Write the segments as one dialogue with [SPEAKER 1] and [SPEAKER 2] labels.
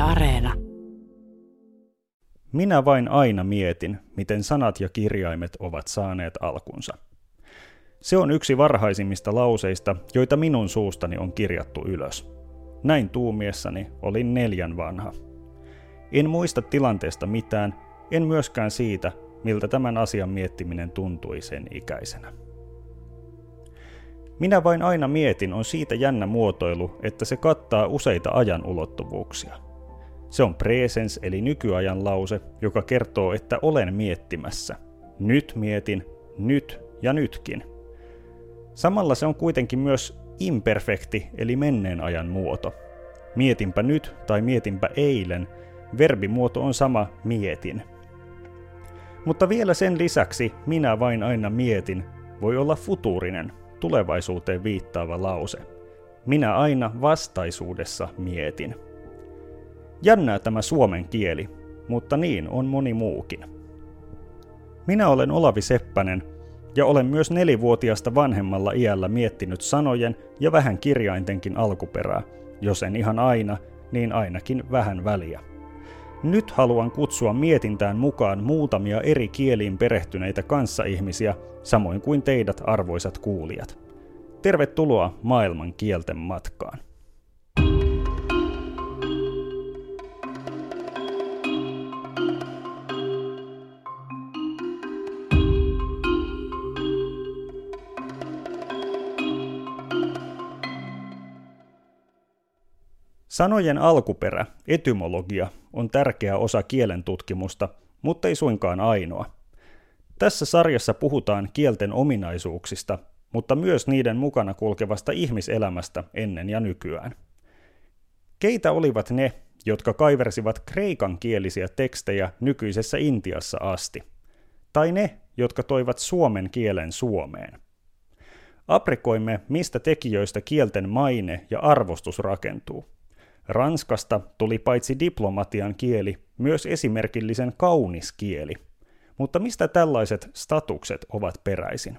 [SPEAKER 1] Areena.
[SPEAKER 2] Minä vain aina mietin, miten sanat ja kirjaimet ovat saaneet alkunsa. Se on yksi varhaisimmista lauseista, joita minun suustani on kirjattu ylös. Näin tuumiessani olin 4 vanha. En muista tilanteesta mitään, en myöskään siitä, miltä tämän asian miettiminen tuntui sen ikäisenä. Minä vain aina mietin on siitä jännä muotoilu, että se kattaa useita ajan ulottuvuuksia. Se on presens eli nykyajan lause, joka kertoo, että olen miettimässä. Nyt mietin, nyt ja nytkin. Samalla se on kuitenkin myös imperfekti eli menneen ajan muoto. Mietinpä nyt tai mietinpä eilen, verbimuoto on sama mietin. Mutta vielä sen lisäksi minä vain aina mietin voi olla futuurinen, tulevaisuuteen viittaava lause. Minä aina vastaisuudessa mietin. Jännää tämä suomen kieli, mutta niin on moni muukin. Minä olen Olavi Seppänen ja olen myös 4-vuotiaasta vanhemmalla iällä miettinyt sanojen ja vähän kirjaintenkin alkuperää. Jos en ihan aina, niin ainakin vähän väliä. Nyt haluan kutsua mietintään mukaan muutamia eri kieliin perehtyneitä kanssaihmisiä, samoin kuin teidät arvoisat kuulijat. Tervetuloa maailman kielten matkaan. Sanojen alkuperä, etymologia, on tärkeä osa kielen tutkimusta, mutta ei suinkaan ainoa. Tässä sarjassa puhutaan kielten ominaisuuksista, mutta myös niiden mukana kulkevasta ihmiselämästä ennen ja nykyään. Keitä olivat ne, jotka kaiversivat kreikankielisiä tekstejä nykyisessä Intiassa asti? Tai ne, jotka toivat suomen kielen Suomeen? Aprikoimme, mistä tekijöistä kielten maine ja arvostus rakentuu. Ranskasta tuli paitsi diplomatian kieli, myös esimerkillisen kaunis kieli. Mutta mistä tällaiset statukset ovat peräisin?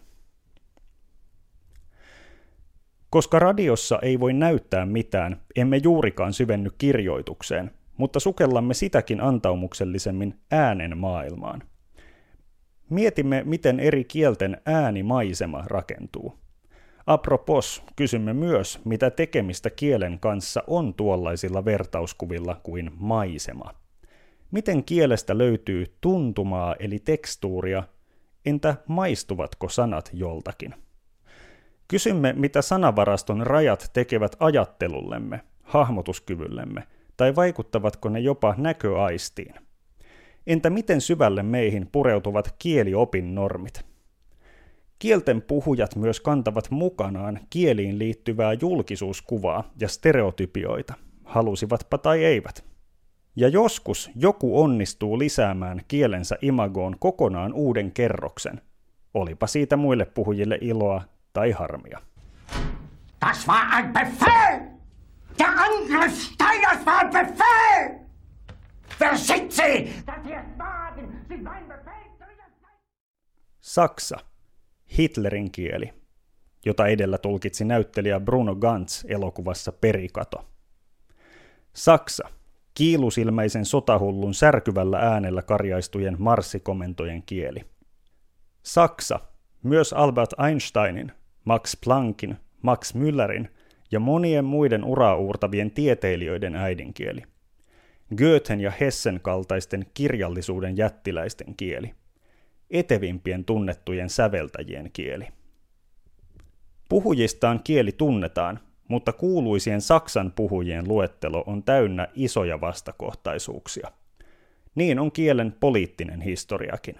[SPEAKER 2] Koska radiossa ei voi näyttää mitään, emme juurikaan syvenny kirjoitukseen, mutta sukellamme sitäkin antaumuksellisemmin äänen maailmaan. Mietimme, miten eri kielten äänimaisema rakentuu. Apropos, kysymme myös, mitä tekemistä kielen kanssa on tuollaisilla vertauskuvilla kuin maisema. Miten kielestä löytyy tuntumaa eli tekstuuria, entä maistuvatko sanat joltakin? Kysymme, mitä sanavaraston rajat tekevät ajattelullemme, hahmotuskyvyllemme, tai vaikuttavatko ne jopa näköaistiin? Entä miten syvälle meihin pureutuvat kieliopin normit? Kielten puhujat myös kantavat mukanaan kieliin liittyvää julkisuuskuvaa ja stereotypioita, halusivatpa tai eivät. Ja joskus joku onnistuu lisäämään kielensä imagoon kokonaan uuden kerroksen, olipa siitä muille puhujille iloa tai harmia.
[SPEAKER 3] Das war ein Befehl! Der Angriff Steiners war ein Befehl! Versicht sie, dass sie es wagen, sie mein Befehl zu widersetzen!
[SPEAKER 2] Saksa. Hitlerin kieli, jota edellä tulkitsi näyttelijä Bruno Ganz elokuvassa Perikato. Saksa, kiilusilmäisen sotahullun särkyvällä äänellä karjaistujen marssikomentojen kieli. Saksa, myös Albert Einsteinin, Max Planckin, Max Müllerin ja monien muiden uraa uurtavien tieteilijöiden äidinkieli. Goethen ja Hessen kaltaisten kirjallisuuden jättiläisten kieli. Etevimpien tunnettujen säveltäjien kieli. Puhujistaan kieli tunnetaan, mutta kuuluisien Saksan puhujien luettelo on täynnä isoja vastakohtaisuuksia. Niin on kielen poliittinen historiakin.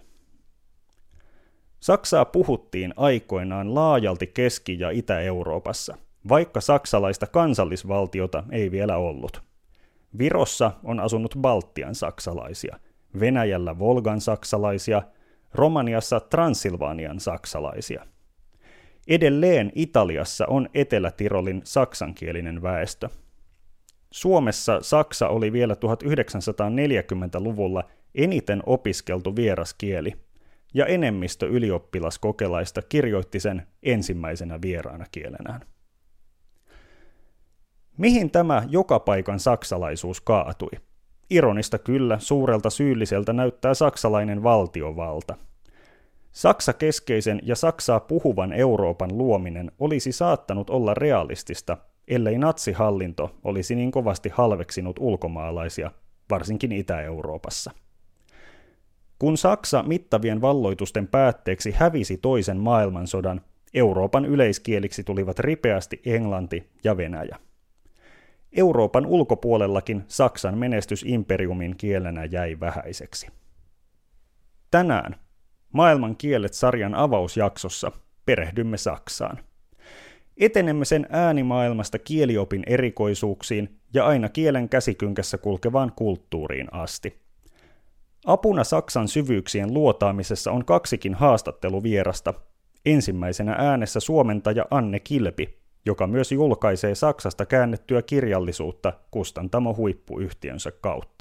[SPEAKER 2] Saksaa puhuttiin aikoinaan laajalti Keski- ja Itä-Euroopassa, vaikka saksalaista kansallisvaltiota ei vielä ollut. Virossa on asunut Baltian saksalaisia, Venäjällä Volgan saksalaisia, Romaniassa Transilvanian saksalaisia. Edelleen Italiassa on Etelä-Tirolin saksankielinen väestö. Suomessa saksa oli vielä 1940-luvulla eniten opiskeltu vieraskieli, ja enemmistö ylioppilaskokelaista kirjoitti sen ensimmäisenä vieraana kielenään. Mihin tämä joka paikan saksalaisuus kaatui? Ironista kyllä, suurelta syylliseltä näyttää saksalainen valtiovalta. Saksa-keskeisen ja Saksaa puhuvan Euroopan luominen olisi saattanut olla realistista, ellei natsihallinto olisi niin kovasti halveksinut ulkomaalaisia, varsinkin Itä-Euroopassa. Kun Saksa mittavien valloitusten päätteeksi hävisi toisen maailmansodan, Euroopan yleiskieliksi tulivat ripeästi englanti ja venäjä. Euroopan ulkopuolellakin Saksan menestys imperiumin kielenä jäi vähäiseksi. Tänään Maailman kielet-sarjan avausjaksossa perehdymme Saksaan. Etenemme sen äänimaailmasta kieliopin erikoisuuksiin ja aina kielen käsikynkässä kulkevaan kulttuuriin asti. Apuna Saksan syvyyksien luotaamisessa on kaksikin haastatteluvierasta. Ensimmäisenä äänessä suomentaja Anne Kilpi, joka myös julkaisee Saksasta käännettyä kirjallisuutta Kustantamo huippuyhtiönsä kautta.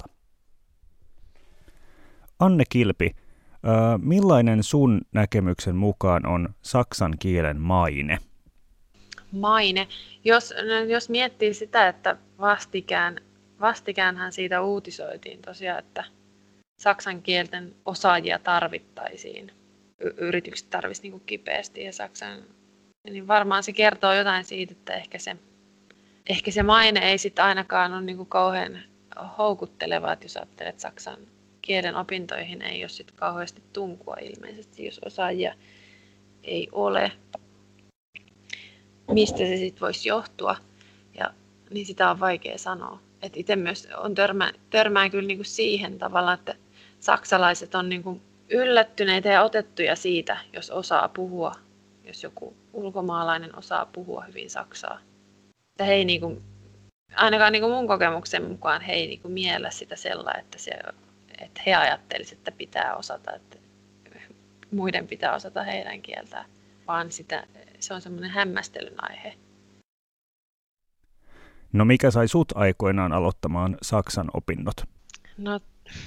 [SPEAKER 2] Anne Kilpi, millainen sun näkemyksen mukaan on saksan kielen maine?
[SPEAKER 1] Maine. Jos miettii sitä, että vastikäänhän siitä uutisoitiin tosiaan, että saksan kielten osaajia tarvittaisiin. Yritykset tarvitsisivat niin kipeästi ja niin varmaan se kertoo jotain siitä, että ehkä se maine ei sitten ainakaan ole niin kauhean houkutteleva, että jos ajattelet, että saksan kielen opintoihin ei ole sitten kauheasti tunkua ilmeisesti, jos osaajia ei ole. Mistä se sitten voisi johtua, niin sitä on vaikea sanoa. Et itse myös törmään kyllä niinku siihen tavallaan, että saksalaiset on niinku yllättyneitä ja otettuja siitä, jos osaa puhua, jos joku ulkomaalainen osaa puhua hyvin saksaa. Että he ei niinku, ainakaan niinku mun kokemuksen mukaan he ei niinku miellä sitä sellainen, että he ajattelisivat, että pitää osata, että muiden pitää osata heidän kieltään, vaan se on semmoinen hämmästelyn aihe.
[SPEAKER 2] No mikä sai sut aikoinaan aloittamaan saksan opinnot?
[SPEAKER 1] No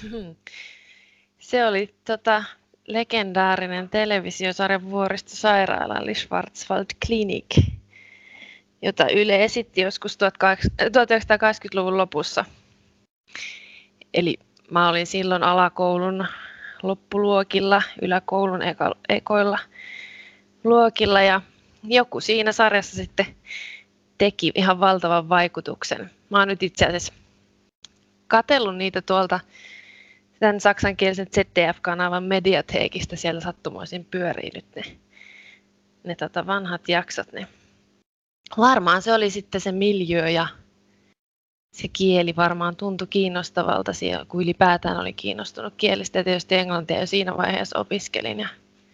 [SPEAKER 1] se oli legendaarinen televisiosarja Vuoristosairaala eli Schwarzwald Klinik, jota Yle esitti joskus 1980-luvun lopussa. Eli mä olin silloin alakoulun loppuluokilla, yläkoulun ekoilla luokilla ja joku siinä sarjassa sitten teki ihan valtavan vaikutuksen. Mä oon nyt itse asiassa katsellut niitä tuolta tämän saksankielisen ZDF-kanavan Mediatekista. Siellä sattumoisin pyörii nyt ne vanhat jaksot. Ne. Varmaan se oli sitten se miljöö ja se kieli varmaan tuntui kiinnostavalta siellä, kun ylipäätään oli kiinnostunut kielistä. Ja tietysti englantia jo siinä vaiheessa opiskelin ja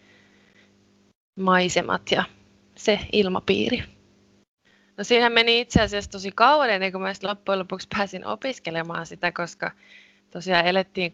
[SPEAKER 1] maisemat ja se ilmapiiri. No siinä meni itse asiassa tosi kauan ennen kuin mä loppujen lopuksi pääsin opiskelemaan sitä, koska tosiaan elettiin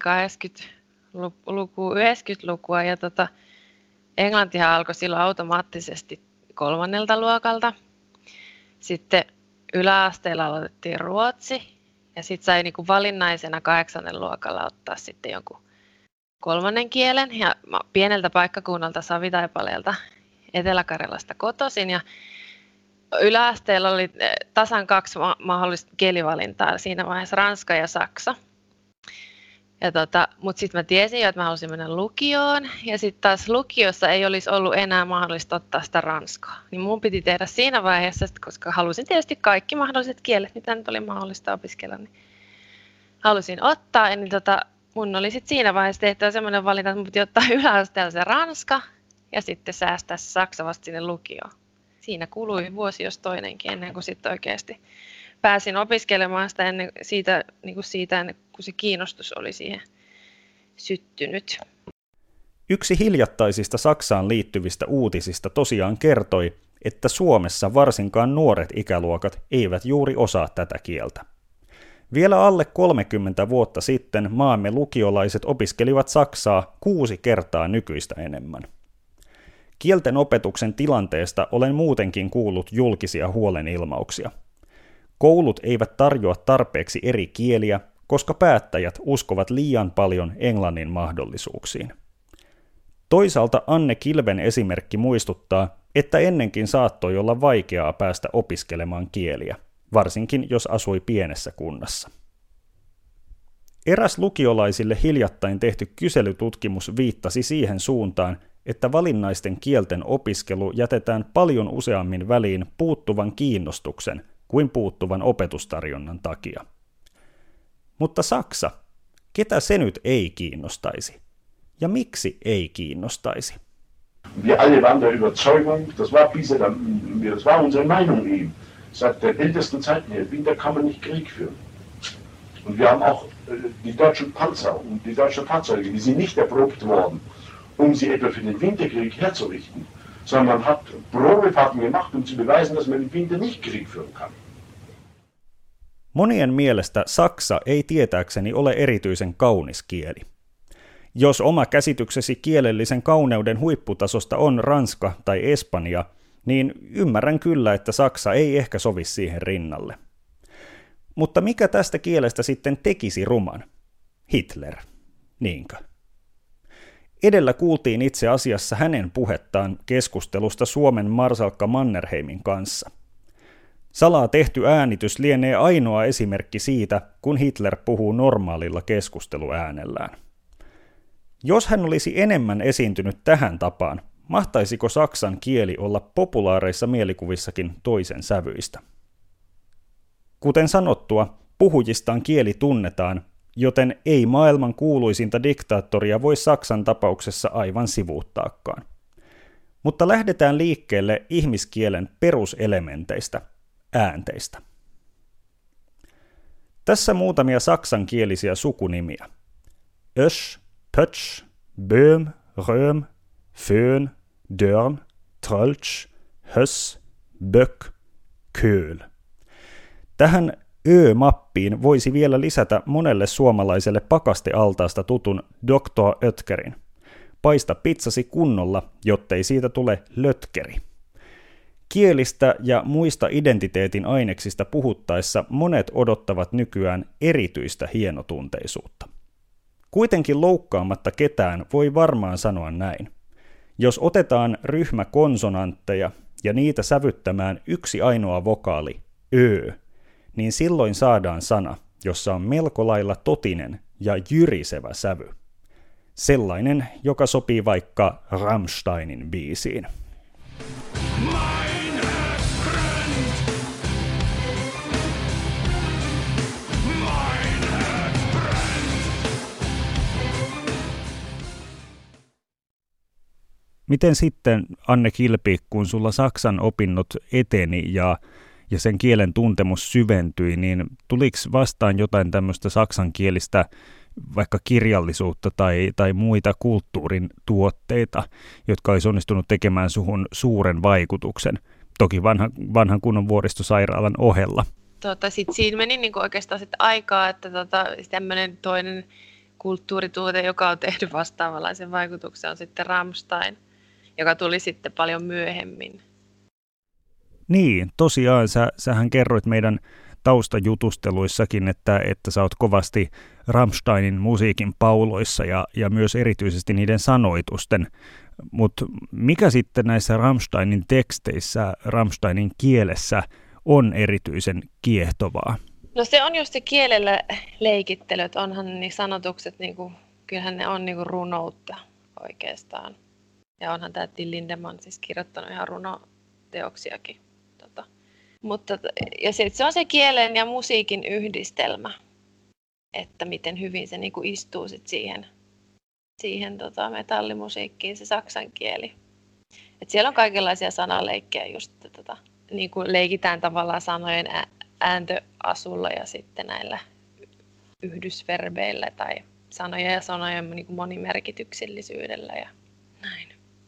[SPEAKER 1] 90-lukua ja englantihan alkoi silloin automaattisesti 3. luokalta. Sitten yläasteella aloitettiin ruotsi ja sitten sai niinku valinnaisena 8. luokalla ottaa sitten jonkun 3. kielen. Ja mä pieneltä paikkakunnalta Savitaipaleelta Etelä-Karjalasta kotoisin ja yläasteella oli tasan 2 mahdollista kielivalintaa, siinä vaiheessa ranska ja saksa. Mutta sitten mä tiesin jo, että mä halusin mennä lukioon ja sitten taas lukiossa ei olisi ollut enää mahdollista ottaa sitä ranskaa. Niin mun piti tehdä siinä vaiheessa, koska halusin tietysti kaikki mahdolliset kielet, mitä nyt oli mahdollista opiskella, niin halusin ottaa. Niin mun oli sitten siinä vaiheessa tehtävä semmoinen valinta, että mun piti ottaa yläasteella se ranska ja sitten säästää se saksa vasta sinne lukioon. Siinä kului vuosi jos toinenkin ennen kuin sitten oikeasti pääsin opiskelemaan sitä ennen kuin se kiinnostus oli siihen syttynyt.
[SPEAKER 2] Yksi hiljattaisista Saksaan liittyvistä uutisista tosiaan kertoi, että Suomessa varsinkaan nuoret ikäluokat eivät juuri osaa tätä kieltä. Vielä alle 30 vuotta sitten maamme lukiolaiset opiskelivat saksaa 6 kertaa nykyistä enemmän. Kielten opetuksen tilanteesta olen muutenkin kuullut julkisia huolenilmauksia. Koulut eivät tarjoa tarpeeksi eri kieliä, koska päättäjät uskovat liian paljon englannin mahdollisuuksiin. Toisaalta Anne Kilven esimerkki muistuttaa, että ennenkin saattoi olla vaikeaa päästä opiskelemaan kieliä, varsinkin jos asui pienessä kunnassa. Eräs lukiolaisille hiljattain tehty kyselytutkimus viittasi siihen suuntaan, että valinnaisten kielten opiskelu jätetään paljon useammin väliin puuttuvan kiinnostuksen kuin puuttuvan opetustarjonnan takia. Mutta Saksa, ketä se nyt ei kiinnostaisi? Ja miksi ei kiinnostaisi?
[SPEAKER 4] Wir alle waren der Überzeugung, das war unsere Meinung eben, seit der ältesten Zeiten her, Winter kann man nicht Krieg führen. Und wir haben auch die deutschen Panzer und die deutschen Fahrzeuge, die sind nicht erprobt worden, sie etwa für den Winterkrieg herzurichten, sondern man hat Probefahrten gemacht, zu beweisen, dass man im Winter nicht Krieg führen kann.
[SPEAKER 2] Monien mielestä saksa ei tietääkseni ole erityisen kaunis kieli. Jos oma käsityksesi kielellisen kauneuden huipputasosta on ranska tai espanja, niin ymmärrän kyllä, että saksa ei ehkä sovi siihen rinnalle. Mutta mikä tästä kielestä sitten tekisi ruman? Hitler, niinkö? Edellä kuultiin itse asiassa hänen puhettaan keskustelusta Suomen marsalkka Mannerheimin kanssa. Salaa tehty äänitys lienee ainoa esimerkki siitä, kun Hitler puhuu normaalilla keskusteluäänellään. Jos hän olisi enemmän esiintynyt tähän tapaan, mahtaisiko saksan kieli olla populaareissa mielikuvissakin toisen sävyistä? Kuten sanottua, puhujistaan kieli tunnetaan, joten ei maailman kuuluisinta diktaattoria voi Saksan tapauksessa aivan sivuuttaakaan. Mutta lähdetään liikkeelle ihmiskielen peruselementeistä, äänteistä. Tässä muutamia saksankielisiä sukunimiä. Ösch, Pötsch, Böhm, Röhm, Föhn, Dörn, Tröltsch, Höss, Böck, Köhl. Tähän Ö-mappiin voisi vielä lisätä monelle suomalaiselle pakastealtaasta tutun Dr. Oetkerin. Paista pizzasi kunnolla, jottei siitä tule lötkeri. Kielistä ja muista identiteetin aineksista puhuttaessa monet odottavat nykyään erityistä hienotunteisuutta. Kuitenkin loukkaamatta ketään voi varmaan sanoa näin. Jos otetaan ryhmä konsonantteja ja niitä sävyttämään yksi ainoa vokaali, Ö, niin silloin saadaan sana, jossa on melko lailla totinen ja jyrisevä sävy. Sellainen, joka sopii vaikka Rammsteinin biisiin. Miten sitten, Anne Kilpi, kun sulla saksan opinnot eteni ja sen kielen tuntemus syventyi, niin tuliko vastaan jotain tämmöistä saksankielistä vaikka kirjallisuutta tai muita kulttuurin tuotteita, jotka olisi onnistunut tekemään suhun suuren vaikutuksen, toki vanhan kunnon vuoristosairaalan ohella?
[SPEAKER 1] Sitten siinä meni niinku oikeastaan sit aikaa, että tämmöinen toinen kulttuurituote, joka on tehnyt vastaavanlaisen vaikutuksen, on sitten Rammstein, joka tuli sitten paljon myöhemmin. Niin,
[SPEAKER 2] tosiaan sähän kerroit meidän taustajutusteluissakin, että sä oot kovasti Rammsteinin musiikin pauloissa ja myös erityisesti niiden sanoitusten. Mutta mikä sitten näissä Rammsteinin teksteissä, Rammsteinin kielessä on erityisen kiehtovaa?
[SPEAKER 1] No se on just se kielellä leikittely, että onhan ne sanotukset, kyllähän ne on runoutta oikeastaan. Ja onhan tämä Till Lindemann siis kirjoittanut ihan runoteoksiakin. Mutta ja se on se kielen ja musiikin yhdistelmä, että miten hyvin se istuu sit siihen metallimusiikkiin se saksan kieli. Et siellä on kaikenlaisia sanaleikkejä just, leikitään tavallaan sanojen ääntöasulla ja sitten näillä yhdysverbeillä tai sanojen ja sanojen monimerkityksellisyydellä ja näin.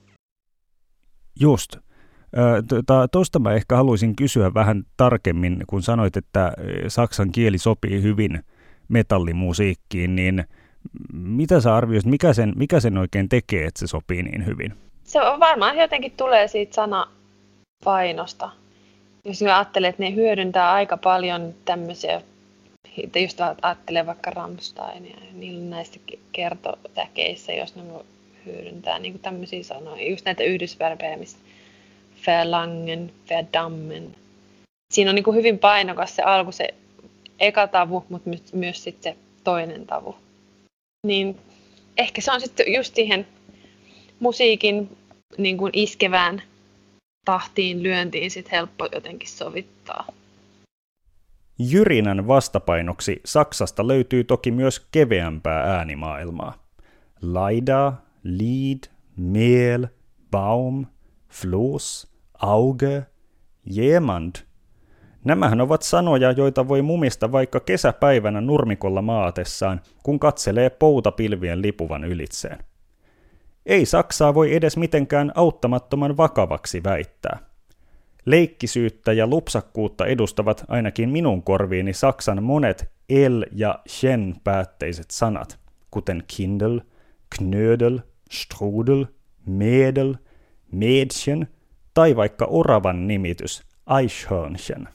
[SPEAKER 2] Just. Tuosta mä ehkä haluaisin kysyä vähän tarkemmin, kun sanoit, että saksan kieli sopii hyvin metallimusiikkiin, niin mitä sä arvioisit, mikä sen oikein tekee, että se sopii niin hyvin?
[SPEAKER 1] Se on varmaan jotenkin tulee siitä sanapainosta. Jos ajattelee, että ne hyödyntää aika paljon tämmöisiä, just ajattelee vaikka Rammsteinia ja niillä näistä kertotäkeissä, jos ne hyödyntää niin tämmöisiä sanoja, just näitä yhdysverbejä, missä verlangen, verdammen. Siinä on hyvin painokas se alku, se eka tavu, mutta myös sitten se toinen tavu. Niin ehkä se on sitten just siihen musiikin niin kuin iskevään tahtiin lyöntiin sit helppo jotenkin sovittaa.
[SPEAKER 2] Jyrinän vastapainoksi Saksasta löytyy toki myös keveämpää äänimaailmaa. Laida, Lied, Mehl, Baum, Floß, Auge, Jemand. Nämähän ovat sanoja, joita voi mumista vaikka kesäpäivänä nurmikolla maatessaan, kun katselee poutapilvien lipuvan ylitseen. Ei Saksaa voi edes mitenkään auttamattoman vakavaksi väittää. Leikkisyyttä ja lupsakkuutta edustavat ainakin minun korviini Saksan monet el- ja chen-päätteiset sanat, kuten Kindel, Knödel, Strudel, Mädel, Mädchen tai vaikka oravan nimitys Eichhörnchen.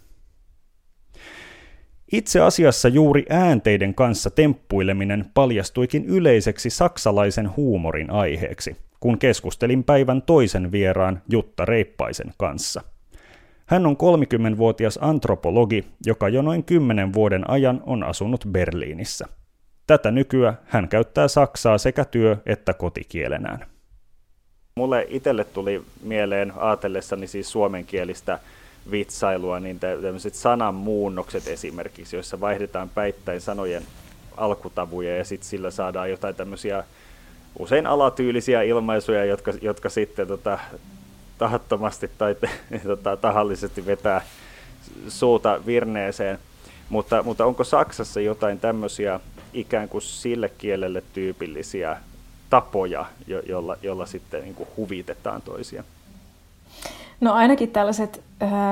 [SPEAKER 2] Itse asiassa juuri äänteiden kanssa temppuileminen paljastuikin yleiseksi saksalaisen huumorin aiheeksi, kun keskustelin päivän toisen vieraan Jutta Reippaisen kanssa. Hän on 30-vuotias antropologi, joka jo noin 10 vuoden ajan on asunut Berliinissä. Tätä nykyä hän käyttää saksaa sekä työ- että kotikielenään. Mulle itselle tuli mieleen ajatellessani siis suomenkielistä vitsailua, niin tämmöiset sananmuunnokset esimerkiksi, joissa vaihdetaan päittäin sanojen alkutavuja ja sitten sillä saadaan jotain tämmöisiä usein alatyylisiä ilmaisuja, jotka sitten tahattomasti tai tahallisesti vetää suuta virneeseen. Mutta onko Saksassa jotain tämmöisiä ikään kuin sille kielelle tyypillisiä tapoja, jolla sitten niin kuin huvitetaan toisia?
[SPEAKER 5] No ainakin tällaiset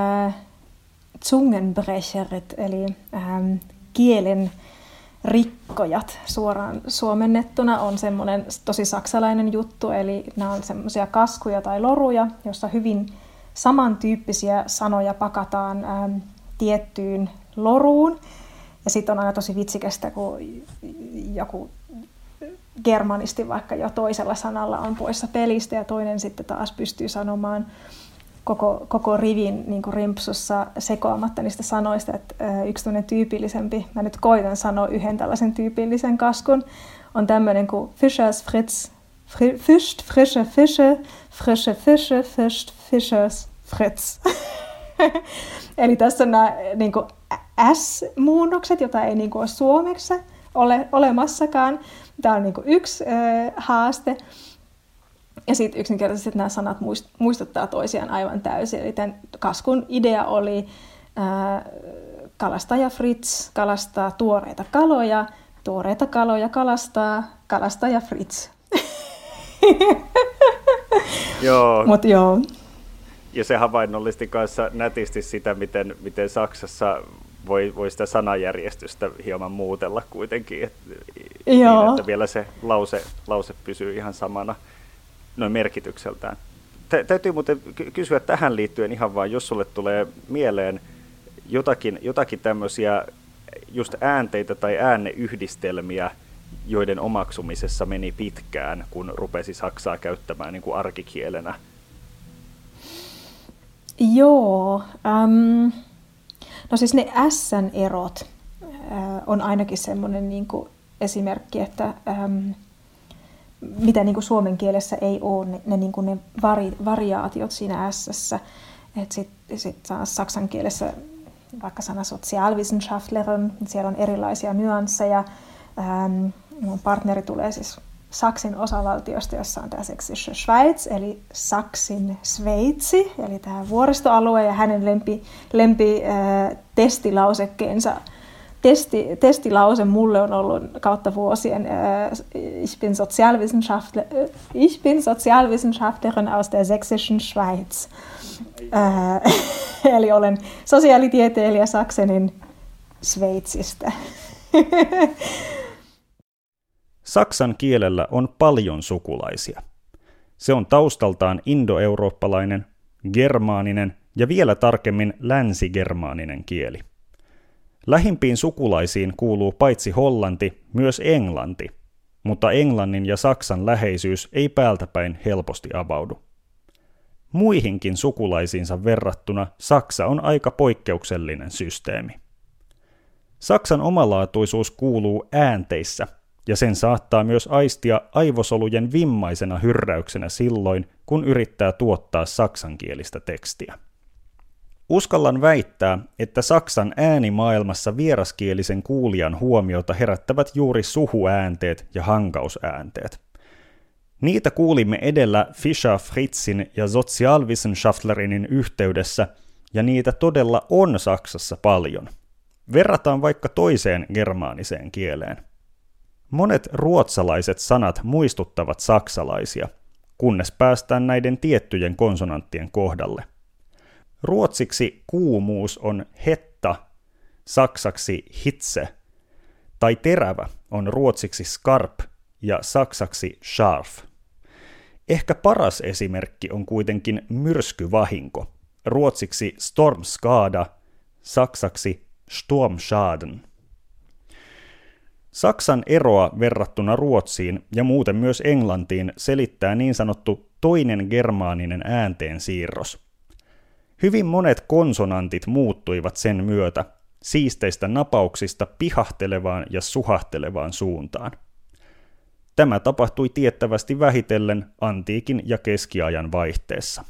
[SPEAKER 5] Zungenbrecherit, eli kielen rikkojat suoraan suomennettuna on semmoinen tosi saksalainen juttu, eli nämä on semmoisia kaskuja tai loruja, joissa hyvin samantyyppisiä sanoja pakataan tiettyyn loruun. Ja sitten on aina tosi vitsikästä, kun joku germanisti vaikka jo toisella sanalla on poissa pelistä ja toinen sitten taas pystyy sanomaan koko rivin niin kuin rimpsussa sekoamatta niistä sanoista. Että yksi tämmöinen tyypillisempi, mä nyt koitan sanoa yhden tällaisen tyypillisen kaskun, on tämmöinen kuin Fischers Fritz, Fischt, frische Fische, frische Fische, Fischt, Fischers Fritz. Eli tässä on nämä niin kuin S-muunnokset, joita ei niin kuin ole suomeksi ole olemassakaan. Tämä on niin kuin yksi haaste. Ja sitten yksinkertaisesti nämä sanat muistuttaa toisiaan aivan täysin. Eli tämän kaskun idea oli kalastaja Fritz kalastaa tuoreita kaloja kalastaa kalastaja Fritz.
[SPEAKER 2] Joo.
[SPEAKER 5] Mut joo.
[SPEAKER 2] Ja se havainnollisti kanssa nätisti sitä, miten Saksassa voi sitä sanajärjestystä hieman muutella kuitenkin, niin, että vielä se lause pysyy ihan samana noin merkitykseltään. Täytyy muuten kysyä tähän liittyen ihan vaan, jos sulle tulee mieleen jotakin tämmöisiä just äänteitä tai ääneyhdistelmiä, joiden omaksumisessa meni pitkään, kun rupesi saksaa käyttämään niin kuin arkikielenä.
[SPEAKER 5] Joo. No siis ne S-erot on ainakin semmoinen niin kuin esimerkki, että mitä niin kuin suomen kielessä ei ole, ne variaatiot siinä S-ssä. Sitten taas saksan kielessä vaikka sana Sozialwissenschaftlerin, siellä on erilaisia nyansseja. Mun partneri tulee siis Saksin osavaltiosta, jossa on tämä Sächsische Schweiz, eli Saksin Sveitsi, eli tämä vuoristoalue, ja hänen lempi testilause mulle on ollut kautta vuosien ich bin Sozialwissenschaftlerin aus der Sächsischen Schweiz. Eli olen sosiaalitieteilijä Saksenin Sveitsistä.
[SPEAKER 2] Saksan kielellä on paljon sukulaisia. Se on taustaltaan indoeurooppalainen, germaaninen ja vielä tarkemmin länsigermaaninen kieli. Lähimpiin sukulaisiin kuuluu paitsi hollanti, myös englanti, mutta englannin ja saksan läheisyys ei päältäpäin helposti avaudu. Muihinkin sukulaisiinsa verrattuna Saksa on aika poikkeuksellinen systeemi. Saksan omalaatuisuus kuuluu äänteissä, ja sen saattaa myös aistia aivosolujen vimmaisena hyrräyksenä silloin, kun yrittää tuottaa saksankielistä tekstiä. Uskallan väittää, että Saksan äänimaailmassa vieraskielisen kuulijan huomiota herättävät juuri suhuäänteet ja hankausäänteet. Niitä kuulimme edellä Fischer-Fritzin ja Sozialwissenschaftlerinnen yhteydessä, ja niitä todella on Saksassa paljon. Verrataan vaikka toiseen germaaniseen kieleen. Monet ruotsalaiset sanat muistuttavat saksalaisia, kunnes päästään näiden tiettyjen konsonanttien kohdalle. Ruotsiksi kuumuus on hetta, saksaksi hitse, tai terävä on ruotsiksi skarp ja saksaksi scharf. Ehkä paras esimerkki on kuitenkin myrskyvahinko, ruotsiksi stormskada, saksaksi Sturmschaden. Saksan eroa verrattuna Ruotsiin ja muuten myös Englantiin selittää niin sanottu toinen germaaninen ääntensiirros. Hyvin monet konsonantit muuttuivat sen myötä, siisteistä napauksista pihahtelevaan ja suhahtelevaan suuntaan. Tämä tapahtui tiettävästi vähitellen antiikin ja keskiajan vaihteessa.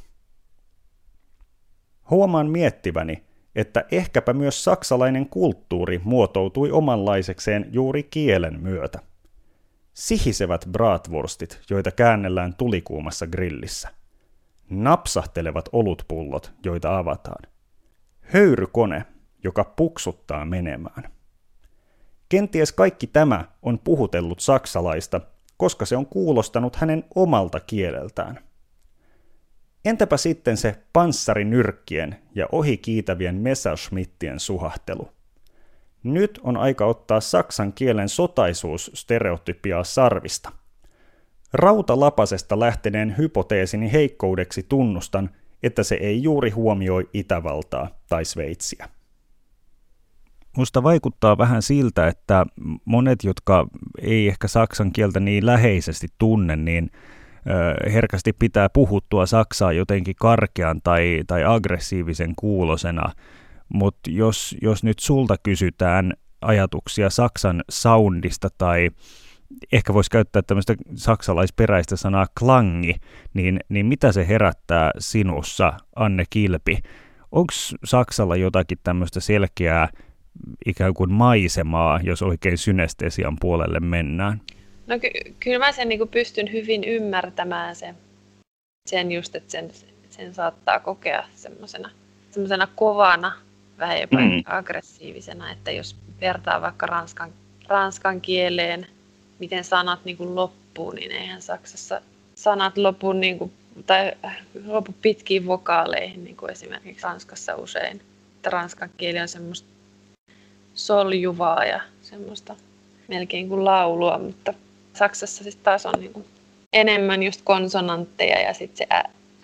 [SPEAKER 2] Huomaan miettiväni, että ehkäpä myös saksalainen kulttuuri muotoutui omanlaisekseen juuri kielen myötä. Sihisevät bratwurstit, joita käännellään tulikuumassa grillissä. Napsahtelevat olutpullot, joita avataan. Höyrykone, joka puksuttaa menemään. Kenties kaikki tämä on puhutellut saksalaista, koska se on kuulostanut hänen omalta kieleltään. Entäpä sitten se panssarinyrkkien ja ohikiitävien Messerschmittien suhahtelu? Nyt on aika ottaa saksan kielen sotaisuus stereotypiaa sarvista. Rautalapasesta lähteneen hypoteesini heikkoudeksi tunnustan, että se ei juuri huomioi Itävaltaa tai Sveitsiä. Musta vaikuttaa vähän siltä, että monet, jotka ei ehkä saksan kieltä niin läheisesti tunne, niin herkästi pitää puhuttua saksaa jotenkin karkean tai aggressiivisen kuulosena, mutta jos nyt sulta kysytään ajatuksia saksan soundista tai ehkä voisi käyttää tämmöistä saksalaisperäistä sanaa klangi, niin mitä se herättää sinussa, Anne Kilpi? Onko Saksalla jotakin tämmöistä selkeää ikään kuin maisemaa, jos oikein synestesian puolelle mennään?
[SPEAKER 1] No kyllä mä sen niin pystyn hyvin ymmärtämään sen just, että sen saattaa kokea semmoisena kovana, vähän jopa aggressiivisena, että jos vertaa vaikka ranskan kieleen, miten sanat niin kuin loppuu, niin eihän Saksassa sanat lopu, niin kuin, tai lopu pitkiin vokaaleihin, niin kuin esimerkiksi Ranskassa usein. Että ranskan kieli on semmoista soljuvaa ja semmoista melkein kuin laulua, mutta Saksassa siis taas on niin kuin enemmän just konsonantteja ja sitten se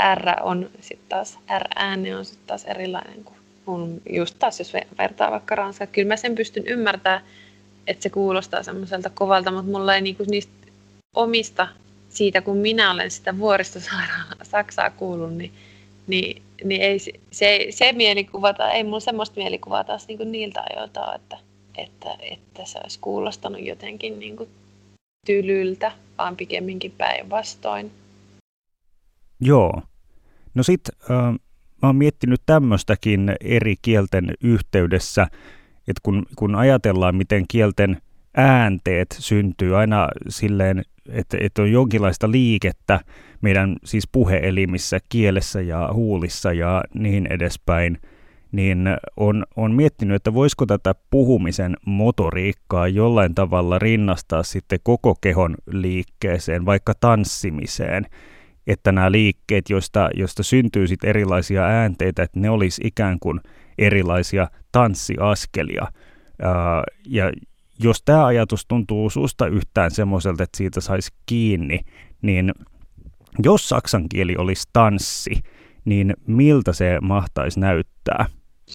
[SPEAKER 1] R-ääni on sitten taas erilainen kuin just taas jos vertaa vaikka Ranskaa. Kyllä mä sen pystyn ymmärtämään, että se kuulostaa semmoiselta kovalta, mutta mulla ei niinku niistä omista, siitä kun minä olen sitä vuoristosairaalaa Saksaa kuullut, niin ei se mielikuva, ei mulla semmoista mielikuvaa taas niinku niiltä ajoilta ole, että se olisi kuulostanut jotenkin niinku tylyltä, vaan pikemminkin päinvastoin.
[SPEAKER 2] Joo. No sit mä oon miettinyt tämmöistäkin eri kielten yhteydessä, että kun ajatellaan, miten kielten äänteet syntyy aina silleen, että on jonkinlaista liikettä meidän siis puheelimissä, kielessä ja huulissa ja niin edespäin, niin on miettinyt, että voisiko tätä puhumisen motoriikkaa jollain tavalla rinnastaa sitten koko kehon liikkeeseen, vaikka tanssimiseen, että nämä liikkeet, joista syntyy sitten erilaisia äänteitä, että ne olisi ikään kuin erilaisia tanssiaskelia. Ja jos tämä ajatus tuntuu susta yhtään semmoiselta, että siitä saisi kiinni, niin jos saksan kieli olisi tanssi, niin miltä se mahtaisi näyttää?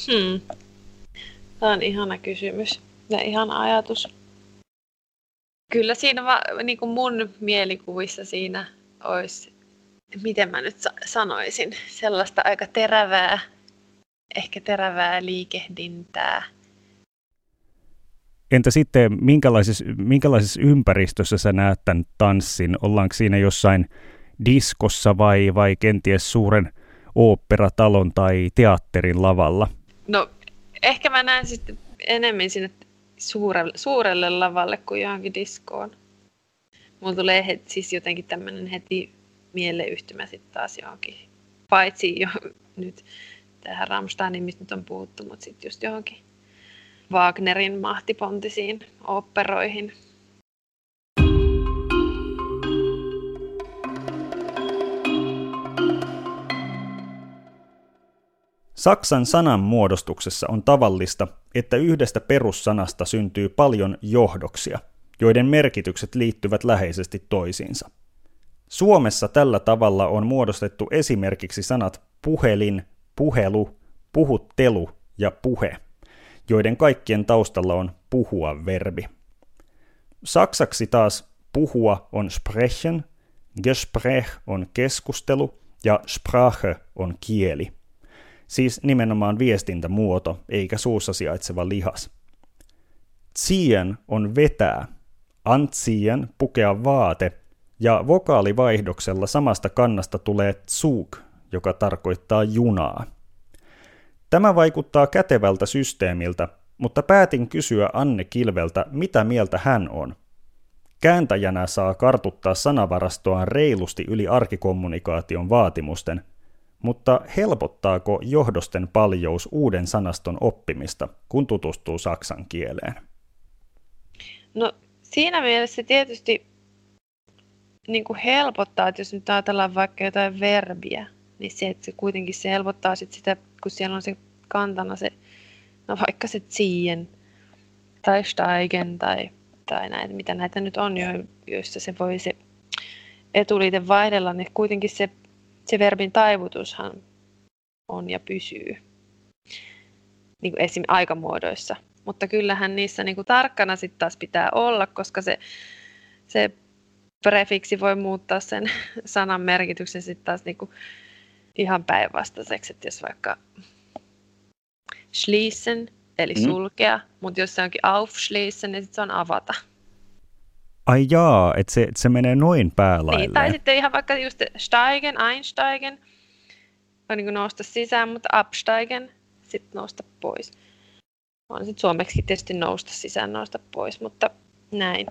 [SPEAKER 1] Tämä on ihana kysymys ja ihana ajatus. Kyllä siinä niin kuin mun mielikuvissa siinä olisi, miten mä nyt sanoisin, sellaista aika terävää liikehdintää.
[SPEAKER 2] Entä sitten, minkälaisessa ympäristössä sä näet tämän tanssin? Ollaanko siinä jossain diskossa vai kenties suuren oopperatalon tai teatterin lavalla?
[SPEAKER 1] No, ehkä mä näen sitten enemmän sinne suurelle lavalle kuin johonkin diskoon. Mulla tulee siis jotenkin tämmöinen heti mieleyhtymä sitten taas johonkin. Paitsi jo nyt tähän Rammsteiniin, mistä nyt on puhuttu, mutta sitten just johonkin Wagnerin mahtipontisiin oopperoihin.
[SPEAKER 2] Saksan sananmuodostuksessa on tavallista, että yhdestä perussanasta syntyy paljon johdoksia, joiden merkitykset liittyvät läheisesti toisiinsa. Suomessa tällä tavalla on muodostettu esimerkiksi sanat puhelin, puhelu, puhuttelu ja puhe, joiden kaikkien taustalla on puhua-verbi. Saksaksi taas puhua on sprechen, Gespräch on keskustelu ja Sprache on kieli. Siis nimenomaan viestintämuoto, eikä suussa sijaitseva lihas. Ziehen on vetää, anziehen pukea vaate, ja vokaalivaihdoksella samasta kannasta tulee Zug, joka tarkoittaa junaa. Tämä vaikuttaa kätevältä systeemiltä, mutta päätin kysyä Anne Kilveltä, mitä mieltä hän on. Kääntäjänä saa kartuttaa sanavarastoaan reilusti yli arkikommunikaation vaatimusten, mutta helpottaako johdosten paljous uuden sanaston oppimista, kun tutustuu saksan kieleen?
[SPEAKER 1] No siinä mielessä tietysti niin kuin helpottaa, että jos nyt ajatellaan vaikka jotain verbiä, niin se, että se kuitenkin se helpottaa sit sitä, kun siellä on se kantana se, no vaikka se ziehen tai steigen tai näitä, mitä näitä nyt on, joissa se voi se etuliite vaihdella, niin kuitenkin se verbin taivutushan on ja pysyy niin kuin esim. Aikamuodoissa. Mutta kyllähän niissä niin kuin tarkkana sitten taas pitää olla, koska se prefiksi voi muuttaa sen sanan merkityksen sitten taas niin kuin ihan päinvastaiseksi. Että jos vaikka schließen, eli sulkea, mutta jos se onkin aufschließen, niin sitten se on avata.
[SPEAKER 2] Ai jaa, että se menee noin päälailleen.
[SPEAKER 1] Niin, tai sitten ihan vaikka just steigen, einsteigen, on niin kuin nousta sisään, mutta absteigen, sitten nousta pois. On sitten suomeksi tietysti nousta sisään, nousta pois, mutta näin.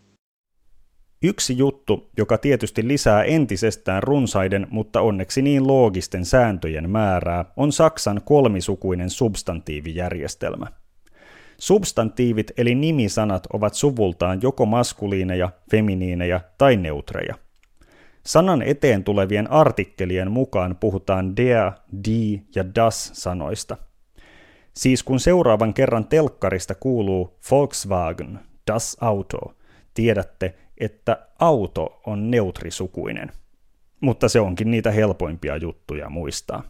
[SPEAKER 2] Yksi juttu, joka tietysti lisää entisestään runsaiden, mutta onneksi niin loogisten sääntöjen määrää, on Saksan kolmisukuinen substantiivijärjestelmä. Substantiivit eli nimisanat ovat suvultaan joko maskuliineja, feminiinejä tai neutreja. Sanan eteen tulevien artikkelien mukaan puhutaan der, die ja das sanoista. Siis kun seuraavan kerran telkkarista kuuluu Volkswagen, das Auto, tiedätte, että auto on neutrisukuinen. Mutta se onkin niitä helpoimpia juttuja muistaa.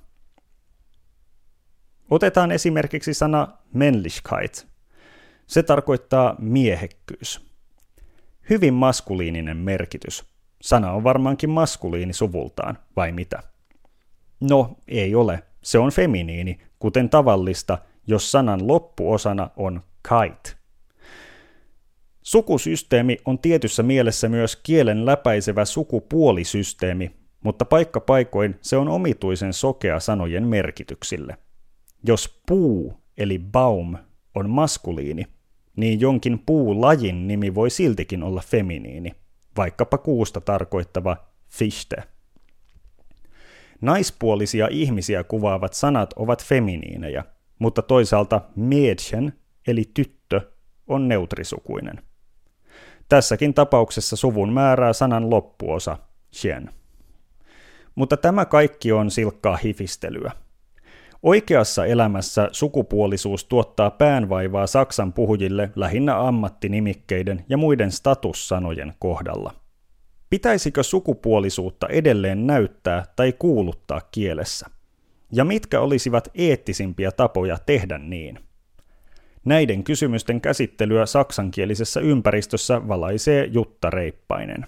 [SPEAKER 2] Otetaan esimerkiksi sana Männlichkeit. Se tarkoittaa miehekkyys. Hyvin maskuliininen merkitys. Sana on varmaankin maskuliini suvultaan, vai mitä? No, ei ole. Se on feminiini, kuten tavallista, jos sanan loppuosana on kite. Sukusysteemi on tietyssä mielessä myös kielen läpäisevä sukupuolisysteemi, mutta paikkapaikoin se on omituisen sokea sanojen merkityksille. Jos puu eli baum on maskuliini, niin jonkin puulajin nimi voi siltikin olla feminiini, vaikkapa kuusta tarkoittava Fichte. Naispuolisia ihmisiä kuvaavat sanat ovat feminiinejä, mutta toisaalta Mädchen eli tyttö on neutrisukuinen. Tässäkin tapauksessa suvun määrää sanan loppuosa, chen. Mutta tämä kaikki on silkkaa hifistelyä. Oikeassa elämässä sukupuolisuus tuottaa päänvaivaa saksan puhujille lähinnä ammattinimikkeiden ja muiden statussanojen kohdalla. Pitäisikö sukupuolisuutta edelleen näyttää tai kuuluttaa kielessä? Ja mitkä olisivat eettisimpiä tapoja tehdä niin? Näiden kysymysten käsittelyä saksankielisessä ympäristössä valaisee Jutta Reippainen.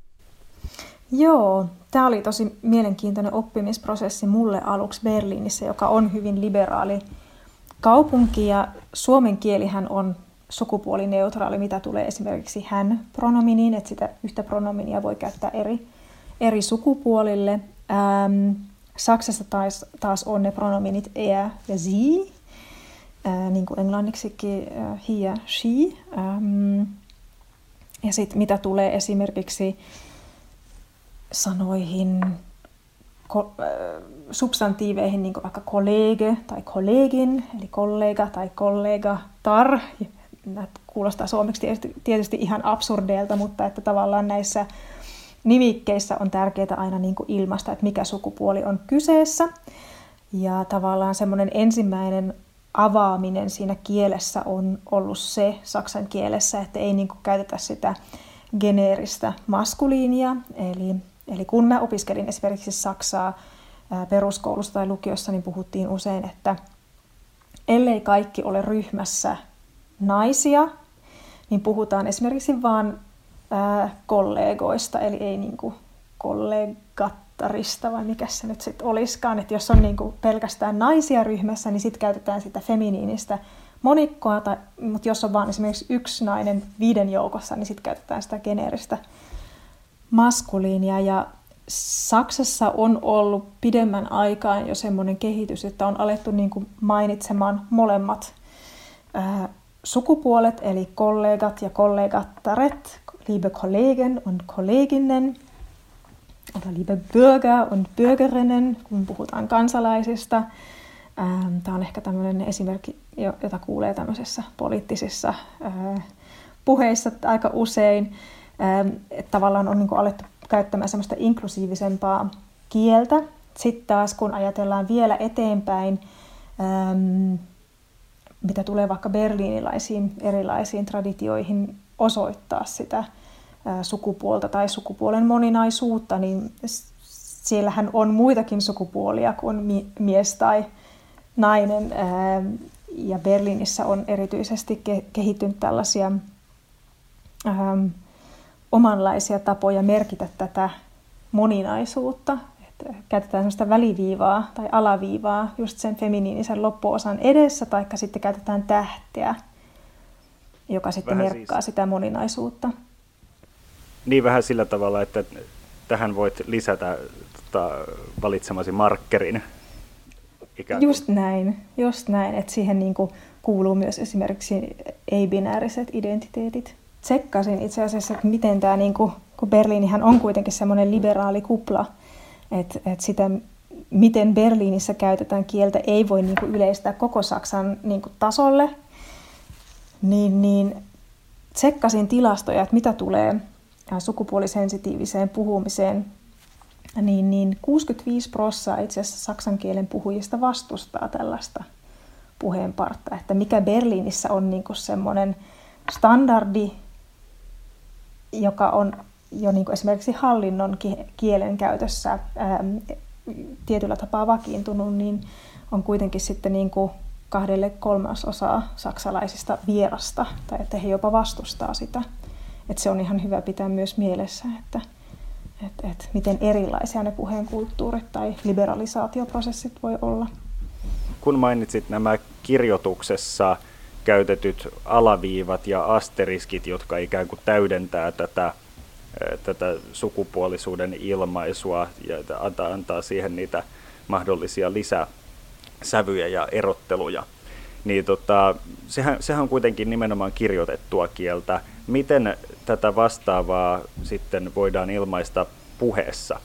[SPEAKER 5] Joo, tämä oli tosi mielenkiintoinen oppimisprosessi mulle aluksi Berliinissä, joka on hyvin liberaali kaupunki ja suomen kielihän on sukupuolineutraali, mitä tulee esimerkiksi hän-pronominiin, että sitä yhtä pronominia voi käyttää eri sukupuolille. Saksassa taas on ne pronominit er ja sie, niin kuin englanniksikin he ja she. Ja sitten mitä tulee esimerkiksi sanoihin, substantiiveihin, niin kuin vaikka kollege tai kollegin, eli kollega tai kollegatar. Nämä kuulostaa suomeksi tietysti ihan absurdeilta, mutta että tavallaan näissä nimikkeissä on tärkeää aina niin kuin ilmaista, että mikä sukupuoli on kyseessä. Ja tavallaan semmoinen ensimmäinen avaaminen siinä kielessä on ollut se saksan kielessä, että ei niin kuin käytetä sitä geneeristä maskuliinia. Eli kun mä opiskelin esimerkiksi saksaa peruskoulussa tai lukiossa, niin puhuttiin usein, että ellei kaikki ole ryhmässä naisia, niin puhutaan esimerkiksi vain kollegoista, eli ei niin kuin kollegattarista, vai mikä se nyt sitten olisikaan. Että jos on niin kuin pelkästään naisia ryhmässä, niin sitten käytetään sitä feminiinistä monikkoa, mutta jos on vain esimerkiksi yksi nainen 5 joukossa, niin sitten käytetään sitä geneeristä maskuliinia. Ja Saksassa on ollut pidemmän aikaa jo semmoinen kehitys, että on alettu niin kuin mainitsemaan molemmat sukupuolet, eli kollegat ja kollegattaret, liebe Kollegen und Kolleginnen, oder liebe Bürger und Bürgerinnen, kun puhutaan kansalaisista. Tämä on ehkä tämmöinen esimerkki, jota kuulee tämmöisissä poliittisissa puheissa aika usein. Että tavallaan on niin kuin alettu käyttämään semmoista inklusiivisempaa kieltä. Sitten taas, kun ajatellaan vielä eteenpäin, mitä tulee vaikka berliinilaisiin erilaisiin traditioihin osoittaa sitä sukupuolta tai sukupuolen moninaisuutta, niin siellähän on muitakin sukupuolia kuin mies tai nainen. Ja Berliinissä on erityisesti kehittynyt tällaisia omanlaisia tapoja merkitä tätä moninaisuutta. Että käytetään sellaista väliviivaa tai alaviivaa just sen feminiinisen loppuosan edessä, taikka sitten käytetään tähteä, joka sitten vähän merkkaa siis sitä moninaisuutta.
[SPEAKER 2] Niin vähän sillä tavalla, että tähän voit lisätä valitsemasi markkerin.
[SPEAKER 5] Just näin, että siihen niin kuin kuuluu myös esimerkiksi ei-binääriset identiteetit. Tsekkasin itse asiassa, että miten tämä, niin kuin, kun Berliinihän on kuitenkin semmoinen liberaali kupla, että sitä, miten Berliinissä käytetään kieltä, ei voi niin kuin yleistää koko Saksan niin kuin tasolle, niin tsekkasin tilastoja, että mitä tulee sukupuolisensitiiviseen puhumiseen, niin 65% itse asiassa saksan kielen puhujista vastustaa tällaista puheenpartta, että mikä Berliinissä on niin kuin semmoinen standardi, joka on jo niin kuin esimerkiksi hallinnon kielen käytössä tietyllä tapaa vakiintunut, niin on kuitenkin sitten niin kuin 2/3 saksalaisista vierasta, tai että he jopa vastustaa sitä. Että se on ihan hyvä pitää myös mielessä, että miten erilaisia ne puheenkulttuurit tai liberalisaatioprosessit voi olla.
[SPEAKER 2] Kun mainitsit nämä kirjoituksessa käytetyt alaviivat ja asteriskit, jotka ikään kuin täydentää tätä sukupuolisuuden ilmaisua ja antaa siihen niitä mahdollisia lisäsävyjä ja erotteluja, niin sehän on kuitenkin nimenomaan kirjoitettua kieltä. Miten tätä vastaavaa sitten voidaan ilmaista puheessa?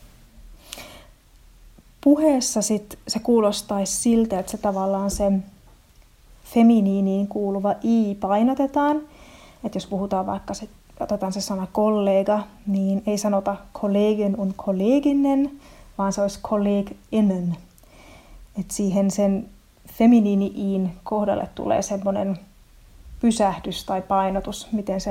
[SPEAKER 5] Puheessa se kuulostaisi siltä, että se tavallaan se feminiiniin kuuluva i painotetaan. Että jos puhutaan vaikka, otetaan se sana kollega, niin ei sanota Kollegen und Kolleginnen, vaan se olisi kolleginnen. Että siihen sen feminiini-iin kohdalle tulee semmoinen pysähdys tai painotus,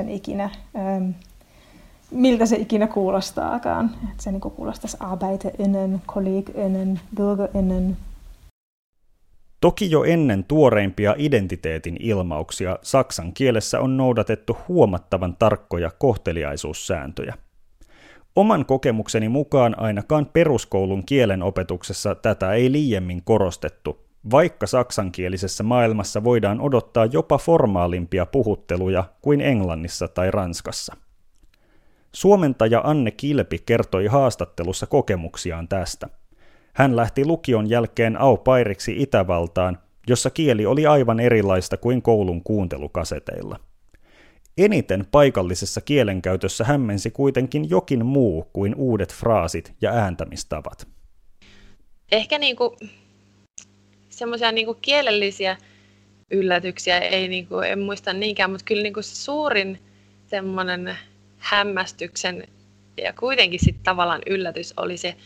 [SPEAKER 5] miltä se ikinä kuulostaakaan. Että se niin kuulostaisi ArbeiterInnen, KollegInnen, BürgerInnen.
[SPEAKER 2] Toki jo ennen tuoreimpia identiteetin ilmauksia saksan kielessä on noudatettu huomattavan tarkkoja kohteliaisuussääntöjä. Oman kokemukseni mukaan ainakaan peruskoulun kielenopetuksessa tätä ei liiemmin korostettu, vaikka saksankielisessä maailmassa voidaan odottaa jopa formaalimpia puhutteluja kuin Englannissa tai Ranskassa. Suomentaja Anne Kilpi kertoi haastattelussa kokemuksiaan tästä. Hän lähti lukion jälkeen au pairiksi Itävaltaan, jossa kieli oli aivan erilaista kuin koulun kuuntelukaseteilla. Eniten paikallisessa kielenkäytössä hämmensi kuitenkin jokin muu kuin uudet fraasit ja ääntämistavat.
[SPEAKER 1] Ehkä semmoisia kielellisiä yllätyksiä en muista niinkään, mutta kyllä se suurin semmoinen hämmästyksen ja kuitenkin sitten tavallaan yllätys oli se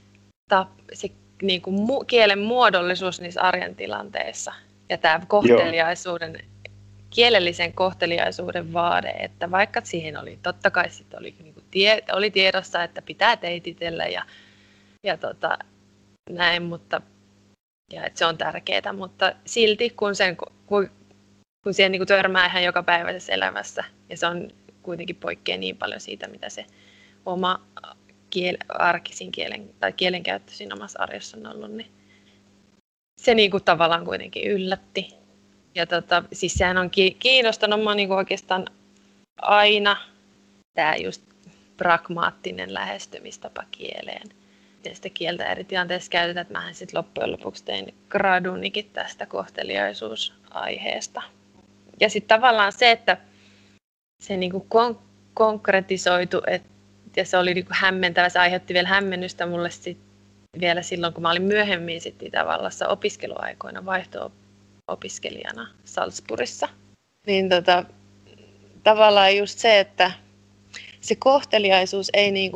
[SPEAKER 1] kielen muodollisuus niissä arjen tilanteissa ja tämä kohteliaisuuden, kielellisen kohteliaisuuden vaade, että vaikka siihen oli, totta kai sitten oli tiedossa, että pitää teititellä ja näin, mutta ja että se on tärkeää, mutta silti kun siihen törmää ihan jokapäiväisessä elämässä ja se on kuitenkin poikkeaa niin paljon siitä, mitä se oma arkisin kielenkäyttö siinä omassa arjessa on ollut, niin se tavallaan kuitenkin yllätti. Ja siis sehän on kiinnostanut minua oikeastaan aina tämä just pragmaattinen lähestymistapa kieleen. Ja sitä kieltä eri tilanteissa käytetään, että mähän sitten loppujen lopuksi tein gradunikin tästä kohteliaisuusaiheesta. Ja sitten tavallaan se, että se konkretisoitu, ja se oli hämmentävä, se aiheutti vielä hämmennystä mulle vielä silloin, kun mä olin myöhemmin sitten Itävallassa opiskeluaikoina vaihto-opiskelijana Salzburgissa. Niin tavallaan just se, että se kohteliaisuus ei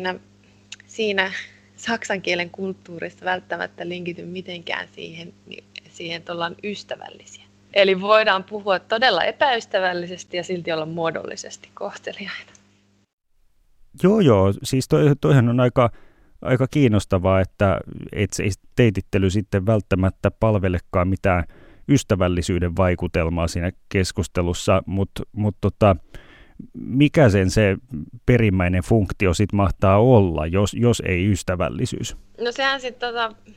[SPEAKER 1] siinä saksan kielen kulttuurissa välttämättä linkity mitenkään siihen, että ollaan ystävällisiä. Eli voidaan puhua todella epäystävällisesti ja silti olla muodollisesti kohteliaita.
[SPEAKER 2] Joo, siis toihan on aika kiinnostavaa, että se teitittely sitten välttämättä palvelekaan mitään ystävällisyyden vaikutelmaa siinä keskustelussa, mutta mikä se perimmäinen funktio sitten mahtaa olla, jos ei ystävällisyys?
[SPEAKER 1] No sehän sitten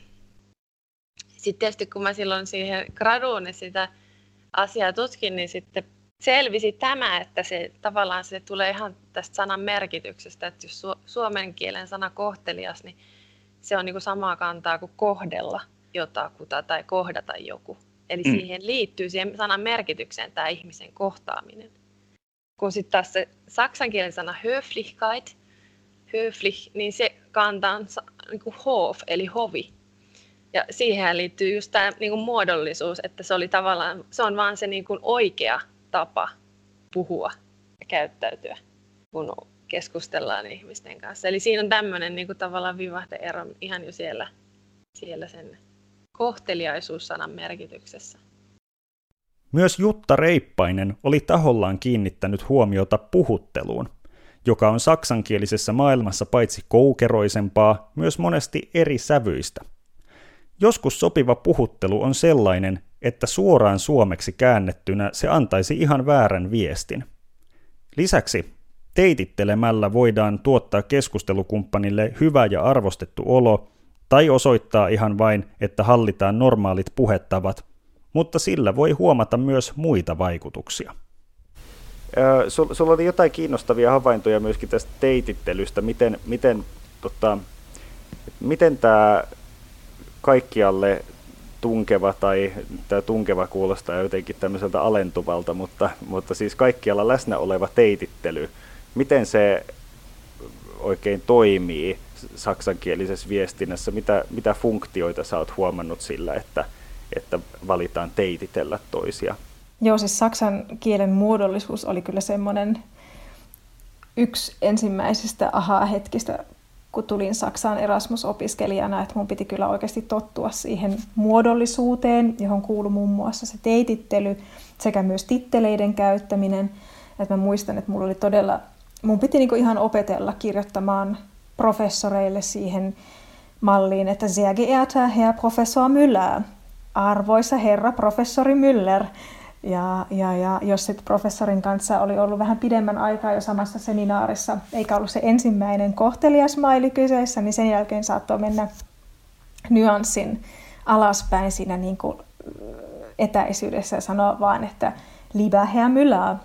[SPEAKER 1] tietysti kun mä silloin siihen graduun sitä asiaa tutkin, niin sitten selvisi tämä, että se tavallaan se tulee ihan tästä sanan merkityksestä, että jos suomen kielen sana kohtelias, niin se on samaa kantaa kuin kohdella jotakuta tai kohdata joku. Eli siihen liittyy siihen sanan merkitykseen tämä ihmisen kohtaaminen. Kun sitten taas se saksan kielen sana höflichkeit, höflich, niin se kantaa hof, eli hovi. Ja siihen liittyy just tämä muodollisuus, että se on vaan se oikea tapa puhua ja käyttäytyä, kun keskustellaan ihmisten kanssa. Eli siinä on tämmöinen tavallaan vivahde-ero ihan jo siellä sen kohteliaisuussanan merkityksessä.
[SPEAKER 2] Myös Jutta Reippainen oli tahollaan kiinnittänyt huomiota puhutteluun, joka on saksankielisessä maailmassa paitsi koukeroisempaa, myös monesti eri sävyistä. Joskus sopiva puhuttelu on sellainen, että suoraan suomeksi käännettynä se antaisi ihan väärän viestin. Lisäksi teitittelemällä voidaan tuottaa keskustelukumppanille hyvä ja arvostettu olo, tai osoittaa ihan vain, että hallitaan normaalit puhetavat, mutta sillä voi huomata myös muita vaikutuksia. Sulla oli jotain kiinnostavia havaintoja myöskin tästä teitittelystä. Miten tämä kaikkialle tunkeva, tai tämä tunkeva kuulostaa jotenkin tämmöiseltä alentuvalta, mutta siis kaikkialla läsnä oleva teitittely, miten se oikein toimii saksankielisessä viestinnässä? Mitä funktioita sä oot huomannut sillä, että valitaan teititellä toisia?
[SPEAKER 5] Joo, siis saksan kielen muodollisuus oli kyllä semmoinen yksi ensimmäisistä aha-hetkistä, kun tulin Saksaan Erasmus-opiskelijana, että mun piti kyllä oikeasti tottua siihen muodollisuuteen, johon kuului muun muassa se teitittely sekä myös titteleiden käyttäminen. Että mä muistan, että mun piti ihan opetella kirjoittamaan professoreille siihen malliin, että sehr geehrter Herr Professor Müller, arvoisa herra professori Müller. Ja jos sitten professorin kanssa oli ollut vähän pidemmän aikaa jo samassa seminaarissa, eikä ollut se ensimmäinen kohtelias maili kyseessä, niin sen jälkeen saattoi mennä nyanssin alaspäin siinä niin kuin etäisyydessä ja sanoa vaan, että lieber Herr Müller,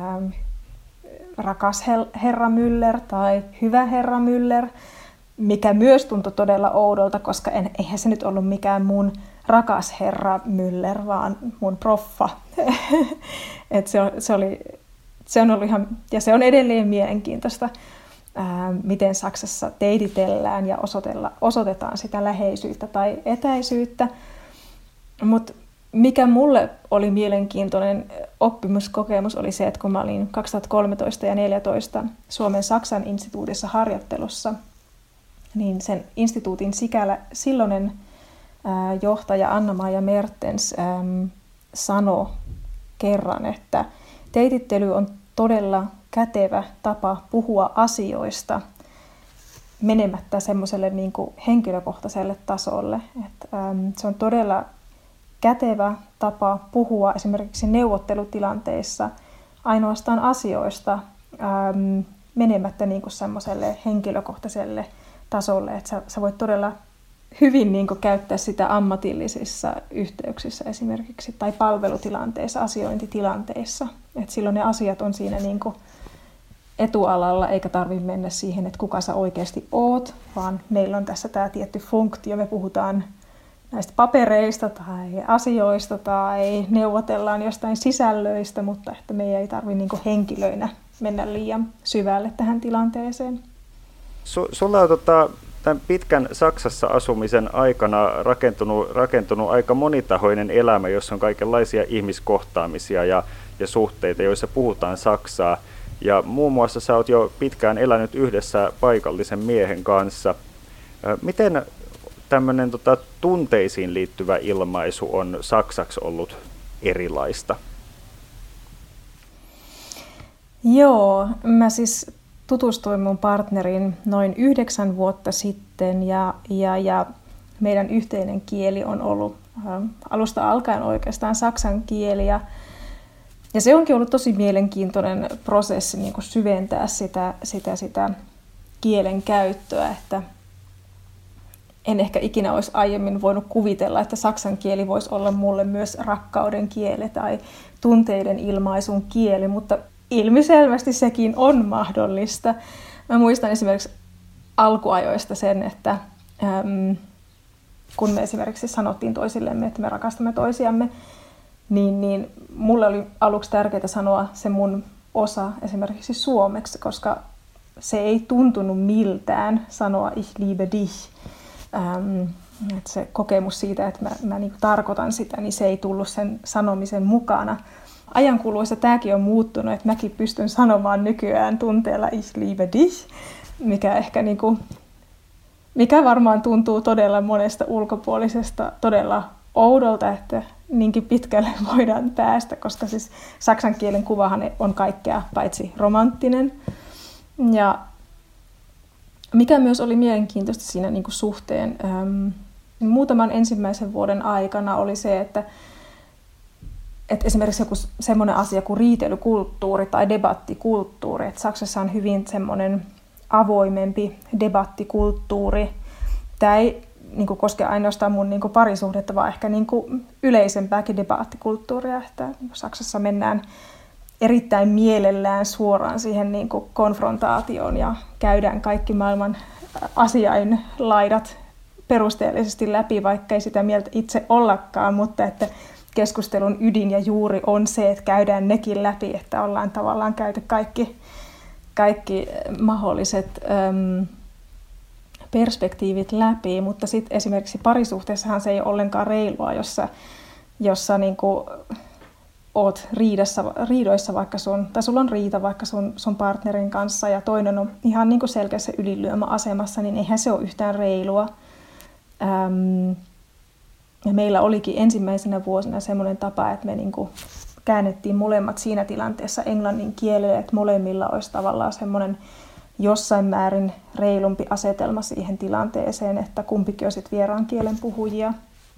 [SPEAKER 5] rakas herra Müller tai hyvä herra Müller, mikä myös tuntui todella oudolta, koska eihän se nyt ollut mikään mun rakas herra Müller, vaan mun proffa. Et se on ollut ihan, ja se on edelleen mielenkiintoista, miten Saksassa teititellään ja osoitetaan sitä läheisyyttä tai etäisyyttä. Mutta mikä mulle oli mielenkiintoinen oppimiskokemus oli se, että kun mä olin 2013 ja 2014 Suomen Saksan instituutissa harjoittelussa, niin sen instituutin silloinen johtaja Anna-Maija Mertens sanoi kerran, että teitittely on todella kätevä tapa puhua asioista menemättä semmoiselle niin kuin henkilökohtaiselle tasolle. Se on todella kätevä tapa puhua esimerkiksi neuvottelutilanteissa ainoastaan asioista menemättä niin kuin semmoiselle henkilökohtaiselle tasolle, että sä voit todella hyvin niin kuin käyttää sitä ammatillisissa yhteyksissä esimerkiksi tai palvelutilanteissa, asiointitilanteissa. Et silloin ne asiat on siinä niin kuin etualalla, eikä tarvitse mennä siihen, että kuka sä oikeasti oot, vaan meillä on tässä tämä tietty funktio. Me puhutaan näistä papereista tai asioista tai neuvotellaan jostain sisällöistä, mutta että meidän ei tarvitse niin kuin henkilöinä mennä liian syvälle tähän tilanteeseen.
[SPEAKER 2] Sulla on tämän pitkän Saksassa asumisen aikana rakentunut aika monitahoinen elämä, jossa on kaikenlaisia ihmiskohtaamisia ja suhteita, joissa puhutaan saksaa. Ja muun muassa sä oot jo pitkään elänyt yhdessä paikallisen miehen kanssa. Miten tämmöinen tunteisiin liittyvä ilmaisu on saksaksi ollut erilaista?
[SPEAKER 5] Joo, mä siis tutustuin mun partnerin noin 9 vuotta sitten ja meidän yhteinen kieli on ollut alusta alkaen oikeastaan saksan kieli. Ja se onkin ollut tosi mielenkiintoinen prosessi niin kuin syventää sitä kielen käyttöä, että en ehkä ikinä olisi aiemmin voinut kuvitella, että saksan kieli voisi olla mulle myös rakkauden kieli tai tunteiden ilmaisun kieli, mutta ilmiselvästi sekin on mahdollista. Mä muistan esimerkiksi alkuajoista sen, että kun me esimerkiksi sanottiin toisillemme, että me rakastamme toisiamme, niin mulle oli aluksi tärkeää sanoa se mun osa esimerkiksi suomeksi, koska se ei tuntunut miltään sanoa ich liebe dich. Että se kokemus siitä, että mä niin kuin tarkoitan sitä, niin se ei tullut sen sanomisen mukana. Ajan kuluessa tämäkin on muuttunut, että mäkin pystyn sanomaan nykyään tunteella ich liebe dich, mikä ehkä niin kuin, mikä varmaan tuntuu todella monesta ulkopuolisesta todella oudolta, että niinkin pitkälle voidaan päästä, koska siis saksan kielen kuvahan on kaikkea paitsi romanttinen. Ja mikä myös oli mielenkiintoista siinä niin kuin suhteen muutaman ensimmäisen vuoden aikana oli se, että esimerkiksi joku semmoinen asia kuin riitelykulttuuri tai debattikulttuuri, että Saksassa on hyvin semmoinen avoimempi debattikulttuuri. Tämä ei niin kuin koske ainoastaan mun niin kuin parisuhdetta, vaan ehkä niin kuin yleisempääkin debattikulttuuria, että Saksassa mennään erittäin mielellään suoraan siihen niin kuin konfrontaatioon ja käydään kaikki maailman asiainlaidat perusteellisesti läpi, vaikka ei sitä mieltä itse ollakaan, mutta että keskustelun ydin ja juuri on se, että käydään nekin läpi, että ollaan tavallaan käyty kaikki mahdolliset perspektiivit läpi, mutta sitten esimerkiksi parisuhteessahan se ei ole ollenkaan reilua, jossa niin kuin oot riidoissa vaikka tai sulla on riita vaikka sun partnerin kanssa ja toinen on ihan niin kuin selkeässä ylilyömäasemassa, niin eihän se ole yhtään reilua. Ja meillä olikin ensimmäisenä vuosina semmoinen tapa, että me niin kuin käännettiin molemmat siinä tilanteessa englannin kielelle, että molemmilla olisi tavallaan semmoinen jossain määrin reilumpi asetelma siihen tilanteeseen, että kumpikin olisi vieraan kielen puhujia.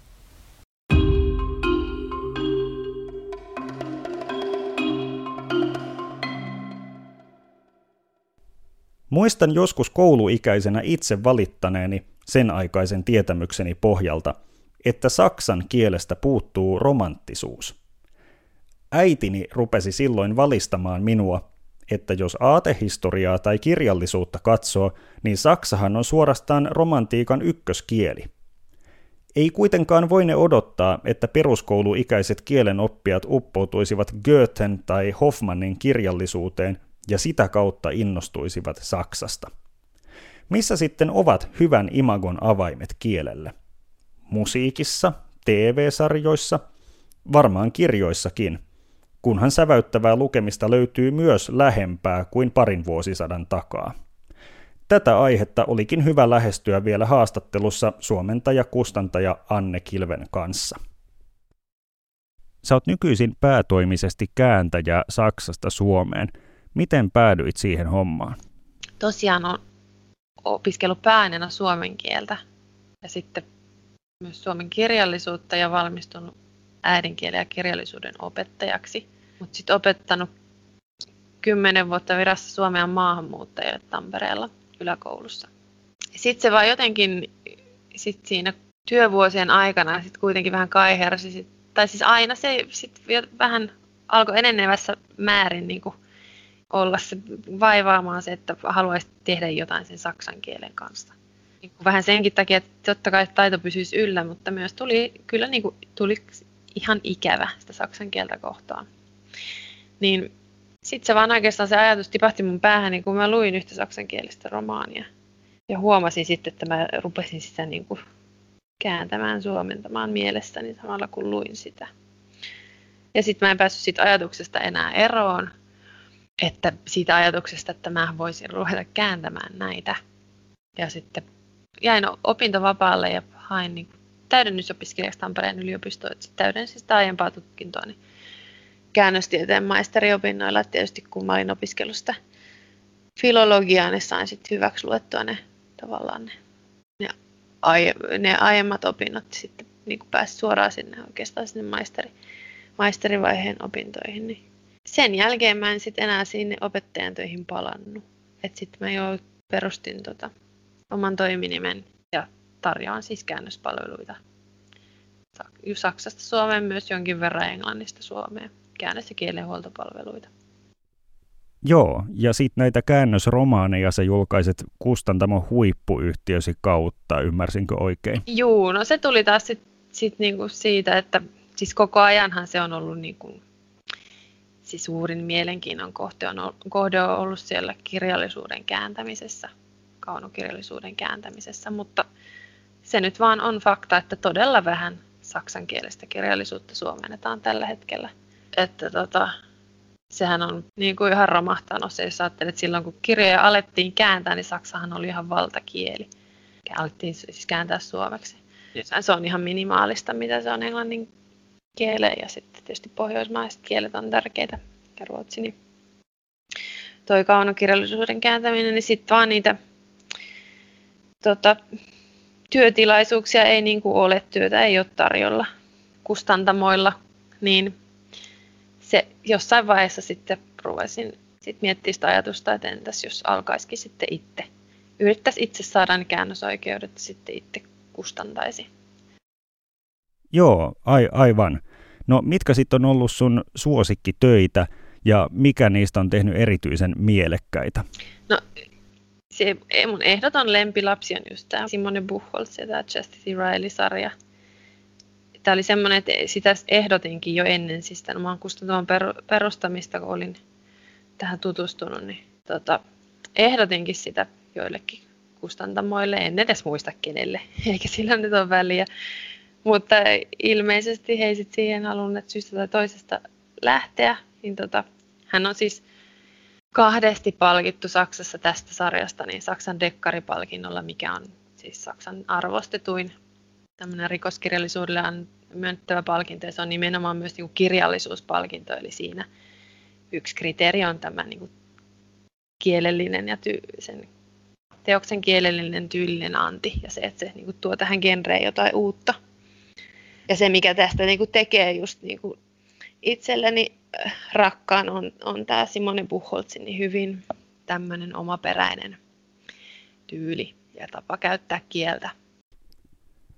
[SPEAKER 2] Muistan joskus kouluikäisenä itse valittaneeni sen aikaisen tietämykseni pohjalta, että saksan kielestä puuttuu romanttisuus. Äitini rupesi silloin valistamaan minua, että jos aatehistoriaa tai kirjallisuutta katsoo, niin saksahan on suorastaan romantiikan ykköskieli. Ei kuitenkaan voine odottaa, että peruskouluikäiset kielenoppijat uppoutuisivat Goethen tai Hoffmannin kirjallisuuteen ja sitä kautta innostuisivat Saksasta. Missä sitten ovat hyvän imagon avaimet kielelle? Musiikissa, TV-sarjoissa, varmaan kirjoissakin, kunhan säväyttävää lukemista löytyy myös lähempää kuin parin vuosisadan takaa. Tätä aihetta olikin hyvä lähestyä vielä haastattelussa suomentaja-kustantaja Anne Kilven kanssa. Sä oot nykyisin päätoimisesti kääntäjä Saksasta Suomeen. Miten päädyit siihen hommaan?
[SPEAKER 1] Tosiaan olen opiskellut pääaineena suomen kieltä ja sitten myös suomen kirjallisuutta ja valmistunut äidinkielen ja kirjallisuuden opettajaksi. Mutta sitten opettanut 10 vuotta virassa suomea maahanmuuttajille Tampereella yläkoulussa. Sitten se vaan jotenkin sit siinä työvuosien aikana sit kuitenkin vähän kaihersi. Tai siis aina se sit vähän alkoi enenevässä määrin niin kuin olla se vaivaamaan se, että haluaisi tehdä jotain sen saksan kielen kanssa. Niin vähän senkin takia, että totta kai taito pysyisi yllä, mutta myös tuli ihan ikävä sitä saksan kieltä kohtaan. Niin sitten se vaan oikeastaan se ajatus tipahti mun päähän, niin kun mä luin yhtä saksankielistä romaania. Ja huomasin sitten, että mä rupesin sitä niin kuin kääntämään, suomentamaan mielessäni samalla kun luin sitä. Ja sitten mä en päässyt siitä ajatuksesta enää eroon, että siitä ajatuksesta, että mä voisin ruveta kääntämään näitä. Ja sitten jäin opintovapaalle ja hain niin täydennysopiskelijaksi Tampereen yliopistoon, että täydensin sitä aiempaa tutkintoa niin käännöstieteen maisteriopinnoilla. Tietysti kun mä olin opiskellut sitä filologiaa, niin sain sitten hyväksi luettua ne tavallaan ne aiemmat opinnot sitten niin kuin pääsi suoraan sinne oikeastaan sinne maisterivaiheen opintoihin. Niin sen jälkeen mä en sitten enää sinne opettajan töihin palannut. Että sitten mä jo perustin oman toiminimen ja tarjoan siis käännöspalveluita Saksasta Suomeen, myös jonkin verran Englannista Suomeen, käännös- ja kielenhuoltopalveluita.
[SPEAKER 2] Joo, ja sitten näitä käännösromaaneja sä julkaiset kustantamon huippuyhtiösi kautta, ymmärsinkö oikein?
[SPEAKER 1] Juu, no se tuli taas sit niinku siitä, että siis koko ajanhan se on ollut niinku, siis suurin mielenkiinnon kohde on ollut siellä kirjallisuuden kääntämisessä, kaunokirjallisuuden kääntämisessä, mutta se nyt vaan on fakta, että todella vähän saksankielistä kirjallisuutta suomennetaan tällä hetkellä. Että sehän on niin kuin ihan romahtanut se, jos ajattelet, että silloin kun kirjoja alettiin kääntää, niin saksahan oli ihan valtakieli. Alettiin siis kääntää suomeksi. Se on ihan minimaalista, mitä se on englannin kieleen, ja sitten tietysti pohjoismaiset kielet on tärkeitä, ja ruotsi. Niin toi kaunokirjallisuuden kääntäminen, niin sitten vaan niitä työtilaisuuksia ei niin kuin ole, työtä ei ole tarjolla kustantamoilla, niin se jossain vaiheessa sitten ruvesin miettimään sitä ajatusta, että entäs jos alkaisikin sitten itse. Yrittäisi itse saada ne käännösoikeudet ja sitten itse kustantaisi.
[SPEAKER 2] Joo, aivan. No mitkä sitten on ollut sun suosikkitöitä ja mikä niistä on tehnyt erityisen mielekkäitä? No
[SPEAKER 1] se mun ehdoton lempilapsi on just tämä Simone Buchholz ja tämä Chastity Riley-sarja. Tämä oli semmoinen, että sitä ehdotinkin jo ennen siis tämän oman kustantamon perustamista, kun olin tähän tutustunut, niin ehdotinkin sitä joillekin kustantamoille, en edes muista kenelle, eikä sillä nyt ole väliä. Mutta ilmeisesti he ei sitten siihen halunneet syystä tai toisesta lähteä, niin hän on siis 2 palkittu Saksassa tästä sarjasta, niin Saksan dekkaripalkinnolla, mikä on siis Saksan arvostetuin tämmöinen rikoskirjallisuudelle myönnettävä palkinto, ja se on nimenomaan myös niin kuin kirjallisuuspalkinto, eli siinä yksi kriteeri on tämä niin kuin kielellinen ja sen teoksen kielellinen tyylinen anti, ja se, että se niin kuin tuo tähän genreen jotain uutta. Ja se, mikä tästä niin kuin tekee just niin kuin itselleni rakkaan, on tämä Simone Buchholzin niin hyvin tämmöinen omaperäinen tyyli ja tapa käyttää kieltä.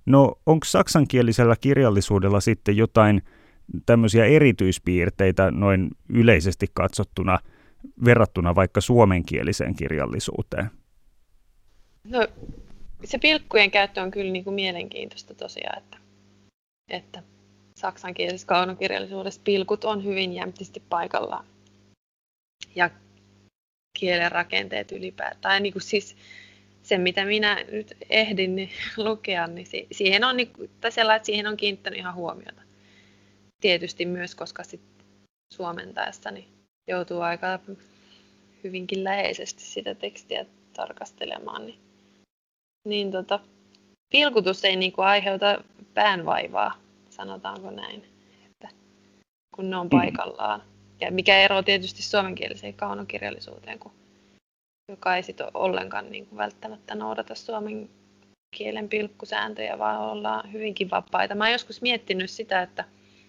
[SPEAKER 2] No onko saksankielisellä kirjallisuudella sitten jotain tämmöisiä erityispiirteitä noin yleisesti katsottuna verrattuna vaikka suomenkieliseen kirjallisuuteen?
[SPEAKER 1] No se pilkkujen käyttö on kyllä niin kuin mielenkiintoista tosiaan, että saksankielisessä kaunokirjallisuudessa pilkut on hyvin jämptisti paikallaan. Ja kielen rakenteet ylipäätään. Tai niin kuin siis se, mitä minä nyt ehdin niin lukea, niin siihen on, tai sellainen, että siihen on kiinnittänyt ihan huomiota. Tietysti myös, koska sit suomentaessa niin joutuu aika hyvinkin läheisesti sitä tekstiä tarkastelemaan. Niin pilkutus ei niin kuin aiheuta päänvaivaa, sanotaanko näin, että kun ne on paikallaan. Ja mikä ero tietysti suomenkieliseen kaunokirjallisuuteen, joka ei sit ollenkaan niin kuin välttämättä noudata suomen kielen pilkkusääntöjä, vaan ollaan hyvinkin vapaita. Mä oon joskus miettinyt sitä, että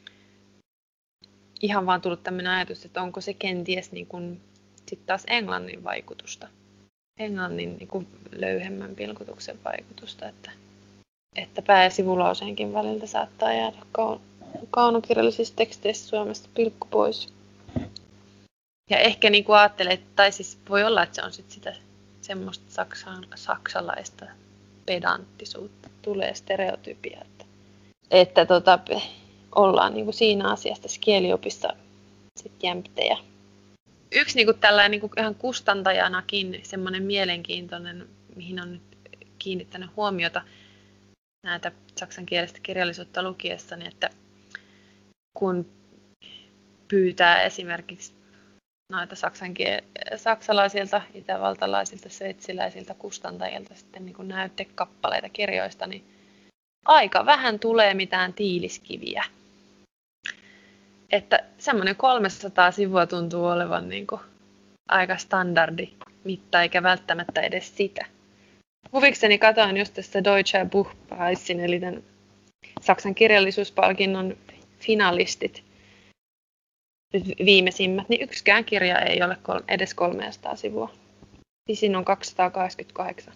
[SPEAKER 1] ihan vaan tullut tämmöinen ajatus, että onko se kenties niin kuin sit taas englannin vaikutusta. Englannin niin kuin löyhemmän pilkutuksen vaikutusta, että pää- ja sivulauseenkin väliltä saattaa jäädä kaunokirjallisissa teksteissä Suomesta pilkku pois. Ja ehkä niin kuin ajattelee, tai siis voi olla, että se on sit sitä semmoista saksalaista pedanttisuutta, tulee stereotypia, että ollaan niin kuin siinä asiassa tässä kieliopissa sit jämptejä. Yksi niin kuin tällainen niin kuin ihan kustantajanakin semmoinen mielenkiintoinen, mihin on nyt kiinnittänyt huomiota näitä saksankielistä kirjallisuutta lukiessani, että kun pyytää esimerkiksi noita saksalaisilta, itävaltalaisilta, sveitsiläisiltä kustantajilta sitten niin kuin näytekappaleita kirjoista, niin aika vähän tulee mitään tiiliskiviä. Että semmoinen 300 sivua tuntuu olevan niin kuin aika standardi mitta, eikä välttämättä edes sitä. Huvikseni katoin just tästä Deutscher Buchpreisin, eli tämän Saksan kirjallisuuspalkinnon finalistit, nyt viimeisimmät, niin yksikään kirja ei ole edes 300 sivua. Pisin on 288.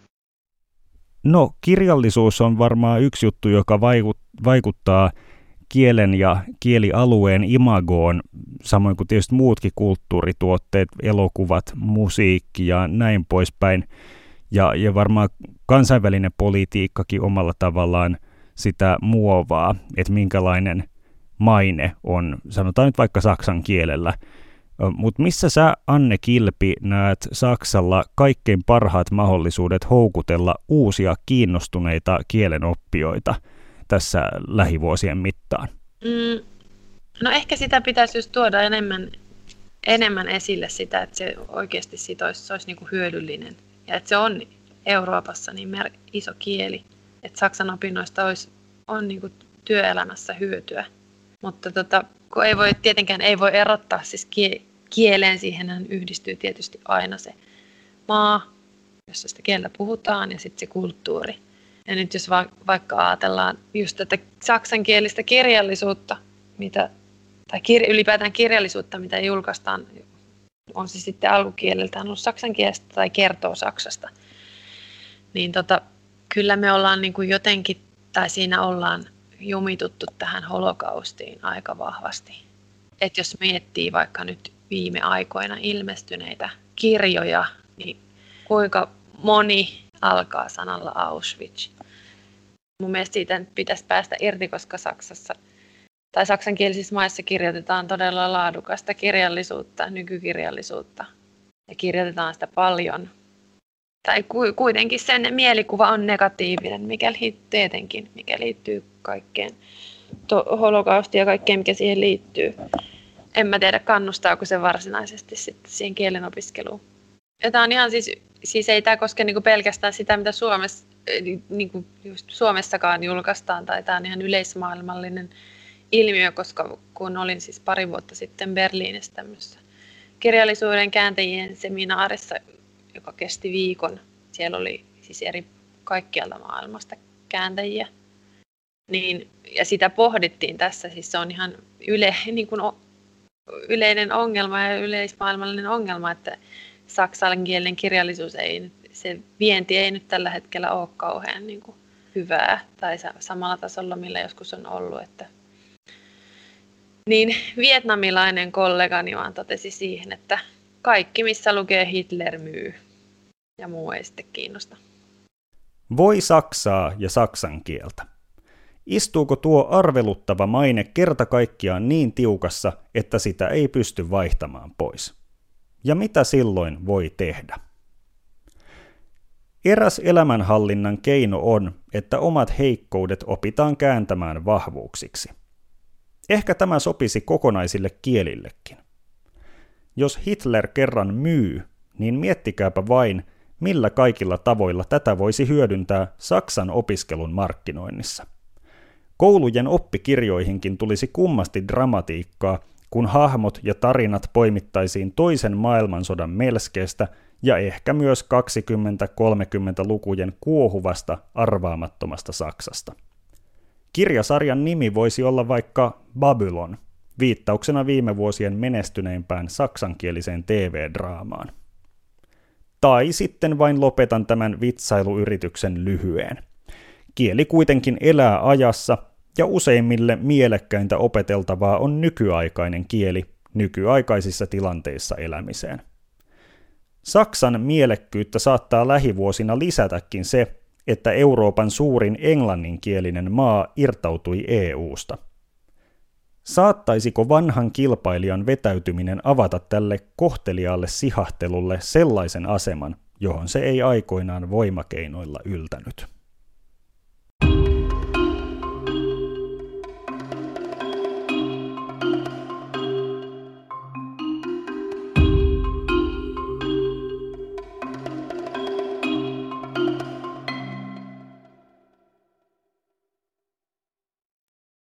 [SPEAKER 2] No, kirjallisuus on varmaan yksi juttu, joka vaikuttaa kielen ja kielialueen imagoon, samoin kuin tietysti muutkin kulttuurituotteet, elokuvat, musiikki ja näin poispäin. Ja varmaan kansainvälinen politiikkakin omalla tavallaan sitä muovaa, että minkälainen maine on, sanotaan nyt vaikka saksan kielellä. Mutta missä sä, Anne Kilpi, näet Saksalla kaikkein parhaat mahdollisuudet houkutella uusia kiinnostuneita kielenoppijoita tässä lähivuosien mittaan?
[SPEAKER 1] No ehkä sitä pitäisi just tuoda enemmän esille sitä, että se oikeasti se olisi niin kuin hyödyllinen. Ja että se on Euroopassa niin iso kieli, että saksan opinnoista on niin kuin työelämässä hyötyä. Mutta kun tietenkään ei voi erottaa siis kieleen, siihenhän yhdistyy tietysti aina se maa, jossa sitä kieltä puhutaan, ja sitten se kulttuuri. Ja nyt jos vaikka ajatellaan just tätä saksankielistä kirjallisuutta, ylipäätään kirjallisuutta, mitä julkaistaan, on se sitten alkukieleltään ollut saksankielistä tai kertoo Saksasta, niin kyllä me ollaan niin kuin jotenkin, tai siinä ollaan jumituttu tähän holokaustiin aika vahvasti. Et jos miettii vaikka nyt viime aikoina ilmestyneitä kirjoja, niin kuinka moni alkaa sanalla Auschwitz. Mun mielestä siitä pitäisi päästä irti, koska Saksassa tai saksankielisissä maissa kirjoitetaan todella laadukasta kirjallisuutta, nykykirjallisuutta, ja kirjoitetaan sitä paljon. Tai kuitenkin sen mielikuva on negatiivinen, mikä liittyy kaikkeen holokaustiin ja kaikkeen, mikä siihen liittyy. En mä tiedä, kannustaako se varsinaisesti sitten siihen kielen opiskeluun. Ja tämä on ihan siis ei tämä koske niinku pelkästään sitä, mitä niinku just Suomessakaan julkaistaan, tai tämä on ihan yleismaailmallinen ilmiö, koska kun olin siis pari vuotta sitten Berliinissä tämmöisessä kirjallisuuden kääntäjien seminaarissa, joka kesti viikon. Siellä oli siis kaikkialta maailmasta kääntäjiä. Ja sitä pohdittiin tässä, siis se on ihan yleinen ongelma ja yleismaailmallinen ongelma, että saksankielinen kirjallisuus se vienti ei nyt tällä hetkellä ole kauhean hyvää tai samalla tasolla, millä joskus on ollut. Että niin vietnamilainen kollegani vaan totesi siihen, että kaikki missä lukee Hitler myy ja muu ei sitten kiinnosta.
[SPEAKER 2] Voi saksaa ja saksan kieltä. Istuuko tuo arveluttava maine kerta kaikkiaan niin tiukassa, että sitä ei pysty vaihtamaan pois? Ja mitä silloin voi tehdä? Eräs elämänhallinnan keino on, että omat heikkoudet opitaan kääntämään vahvuuksiksi. Ehkä tämä sopisi kokonaisille kielillekin. Jos Hitler kerran myy, niin miettikääpä vain, millä kaikilla tavoilla tätä voisi hyödyntää Saksan opiskelun markkinoinnissa. Koulujen oppikirjoihinkin tulisi kummasti dramatiikkaa, kun hahmot ja tarinat poimittaisiin toisen maailmansodan melskeestä ja ehkä myös 20-30-lukujen kuohuvasta, arvaamattomasta Saksasta. Kirjasarjan nimi voisi olla vaikka Babylon, viittauksena viime vuosien menestyneimpään saksankieliseen TV-draamaan. Tai sitten vain lopetan tämän vitsailuyrityksen lyhyen. Kieli kuitenkin elää ajassa, ja useimmille mielekkäintä opeteltavaa on nykyaikainen kieli nykyaikaisissa tilanteissa elämiseen. Saksan mielekkyyttä saattaa lähivuosina lisätäkin se, että Euroopan suurin englanninkielinen maa irtautui EU:sta. Saattaisiko vanhan kilpailijan vetäytyminen avata tälle kohteliaalle sihahtelulle sellaisen aseman, johon se ei aikoinaan voimakeinoilla yltänyt?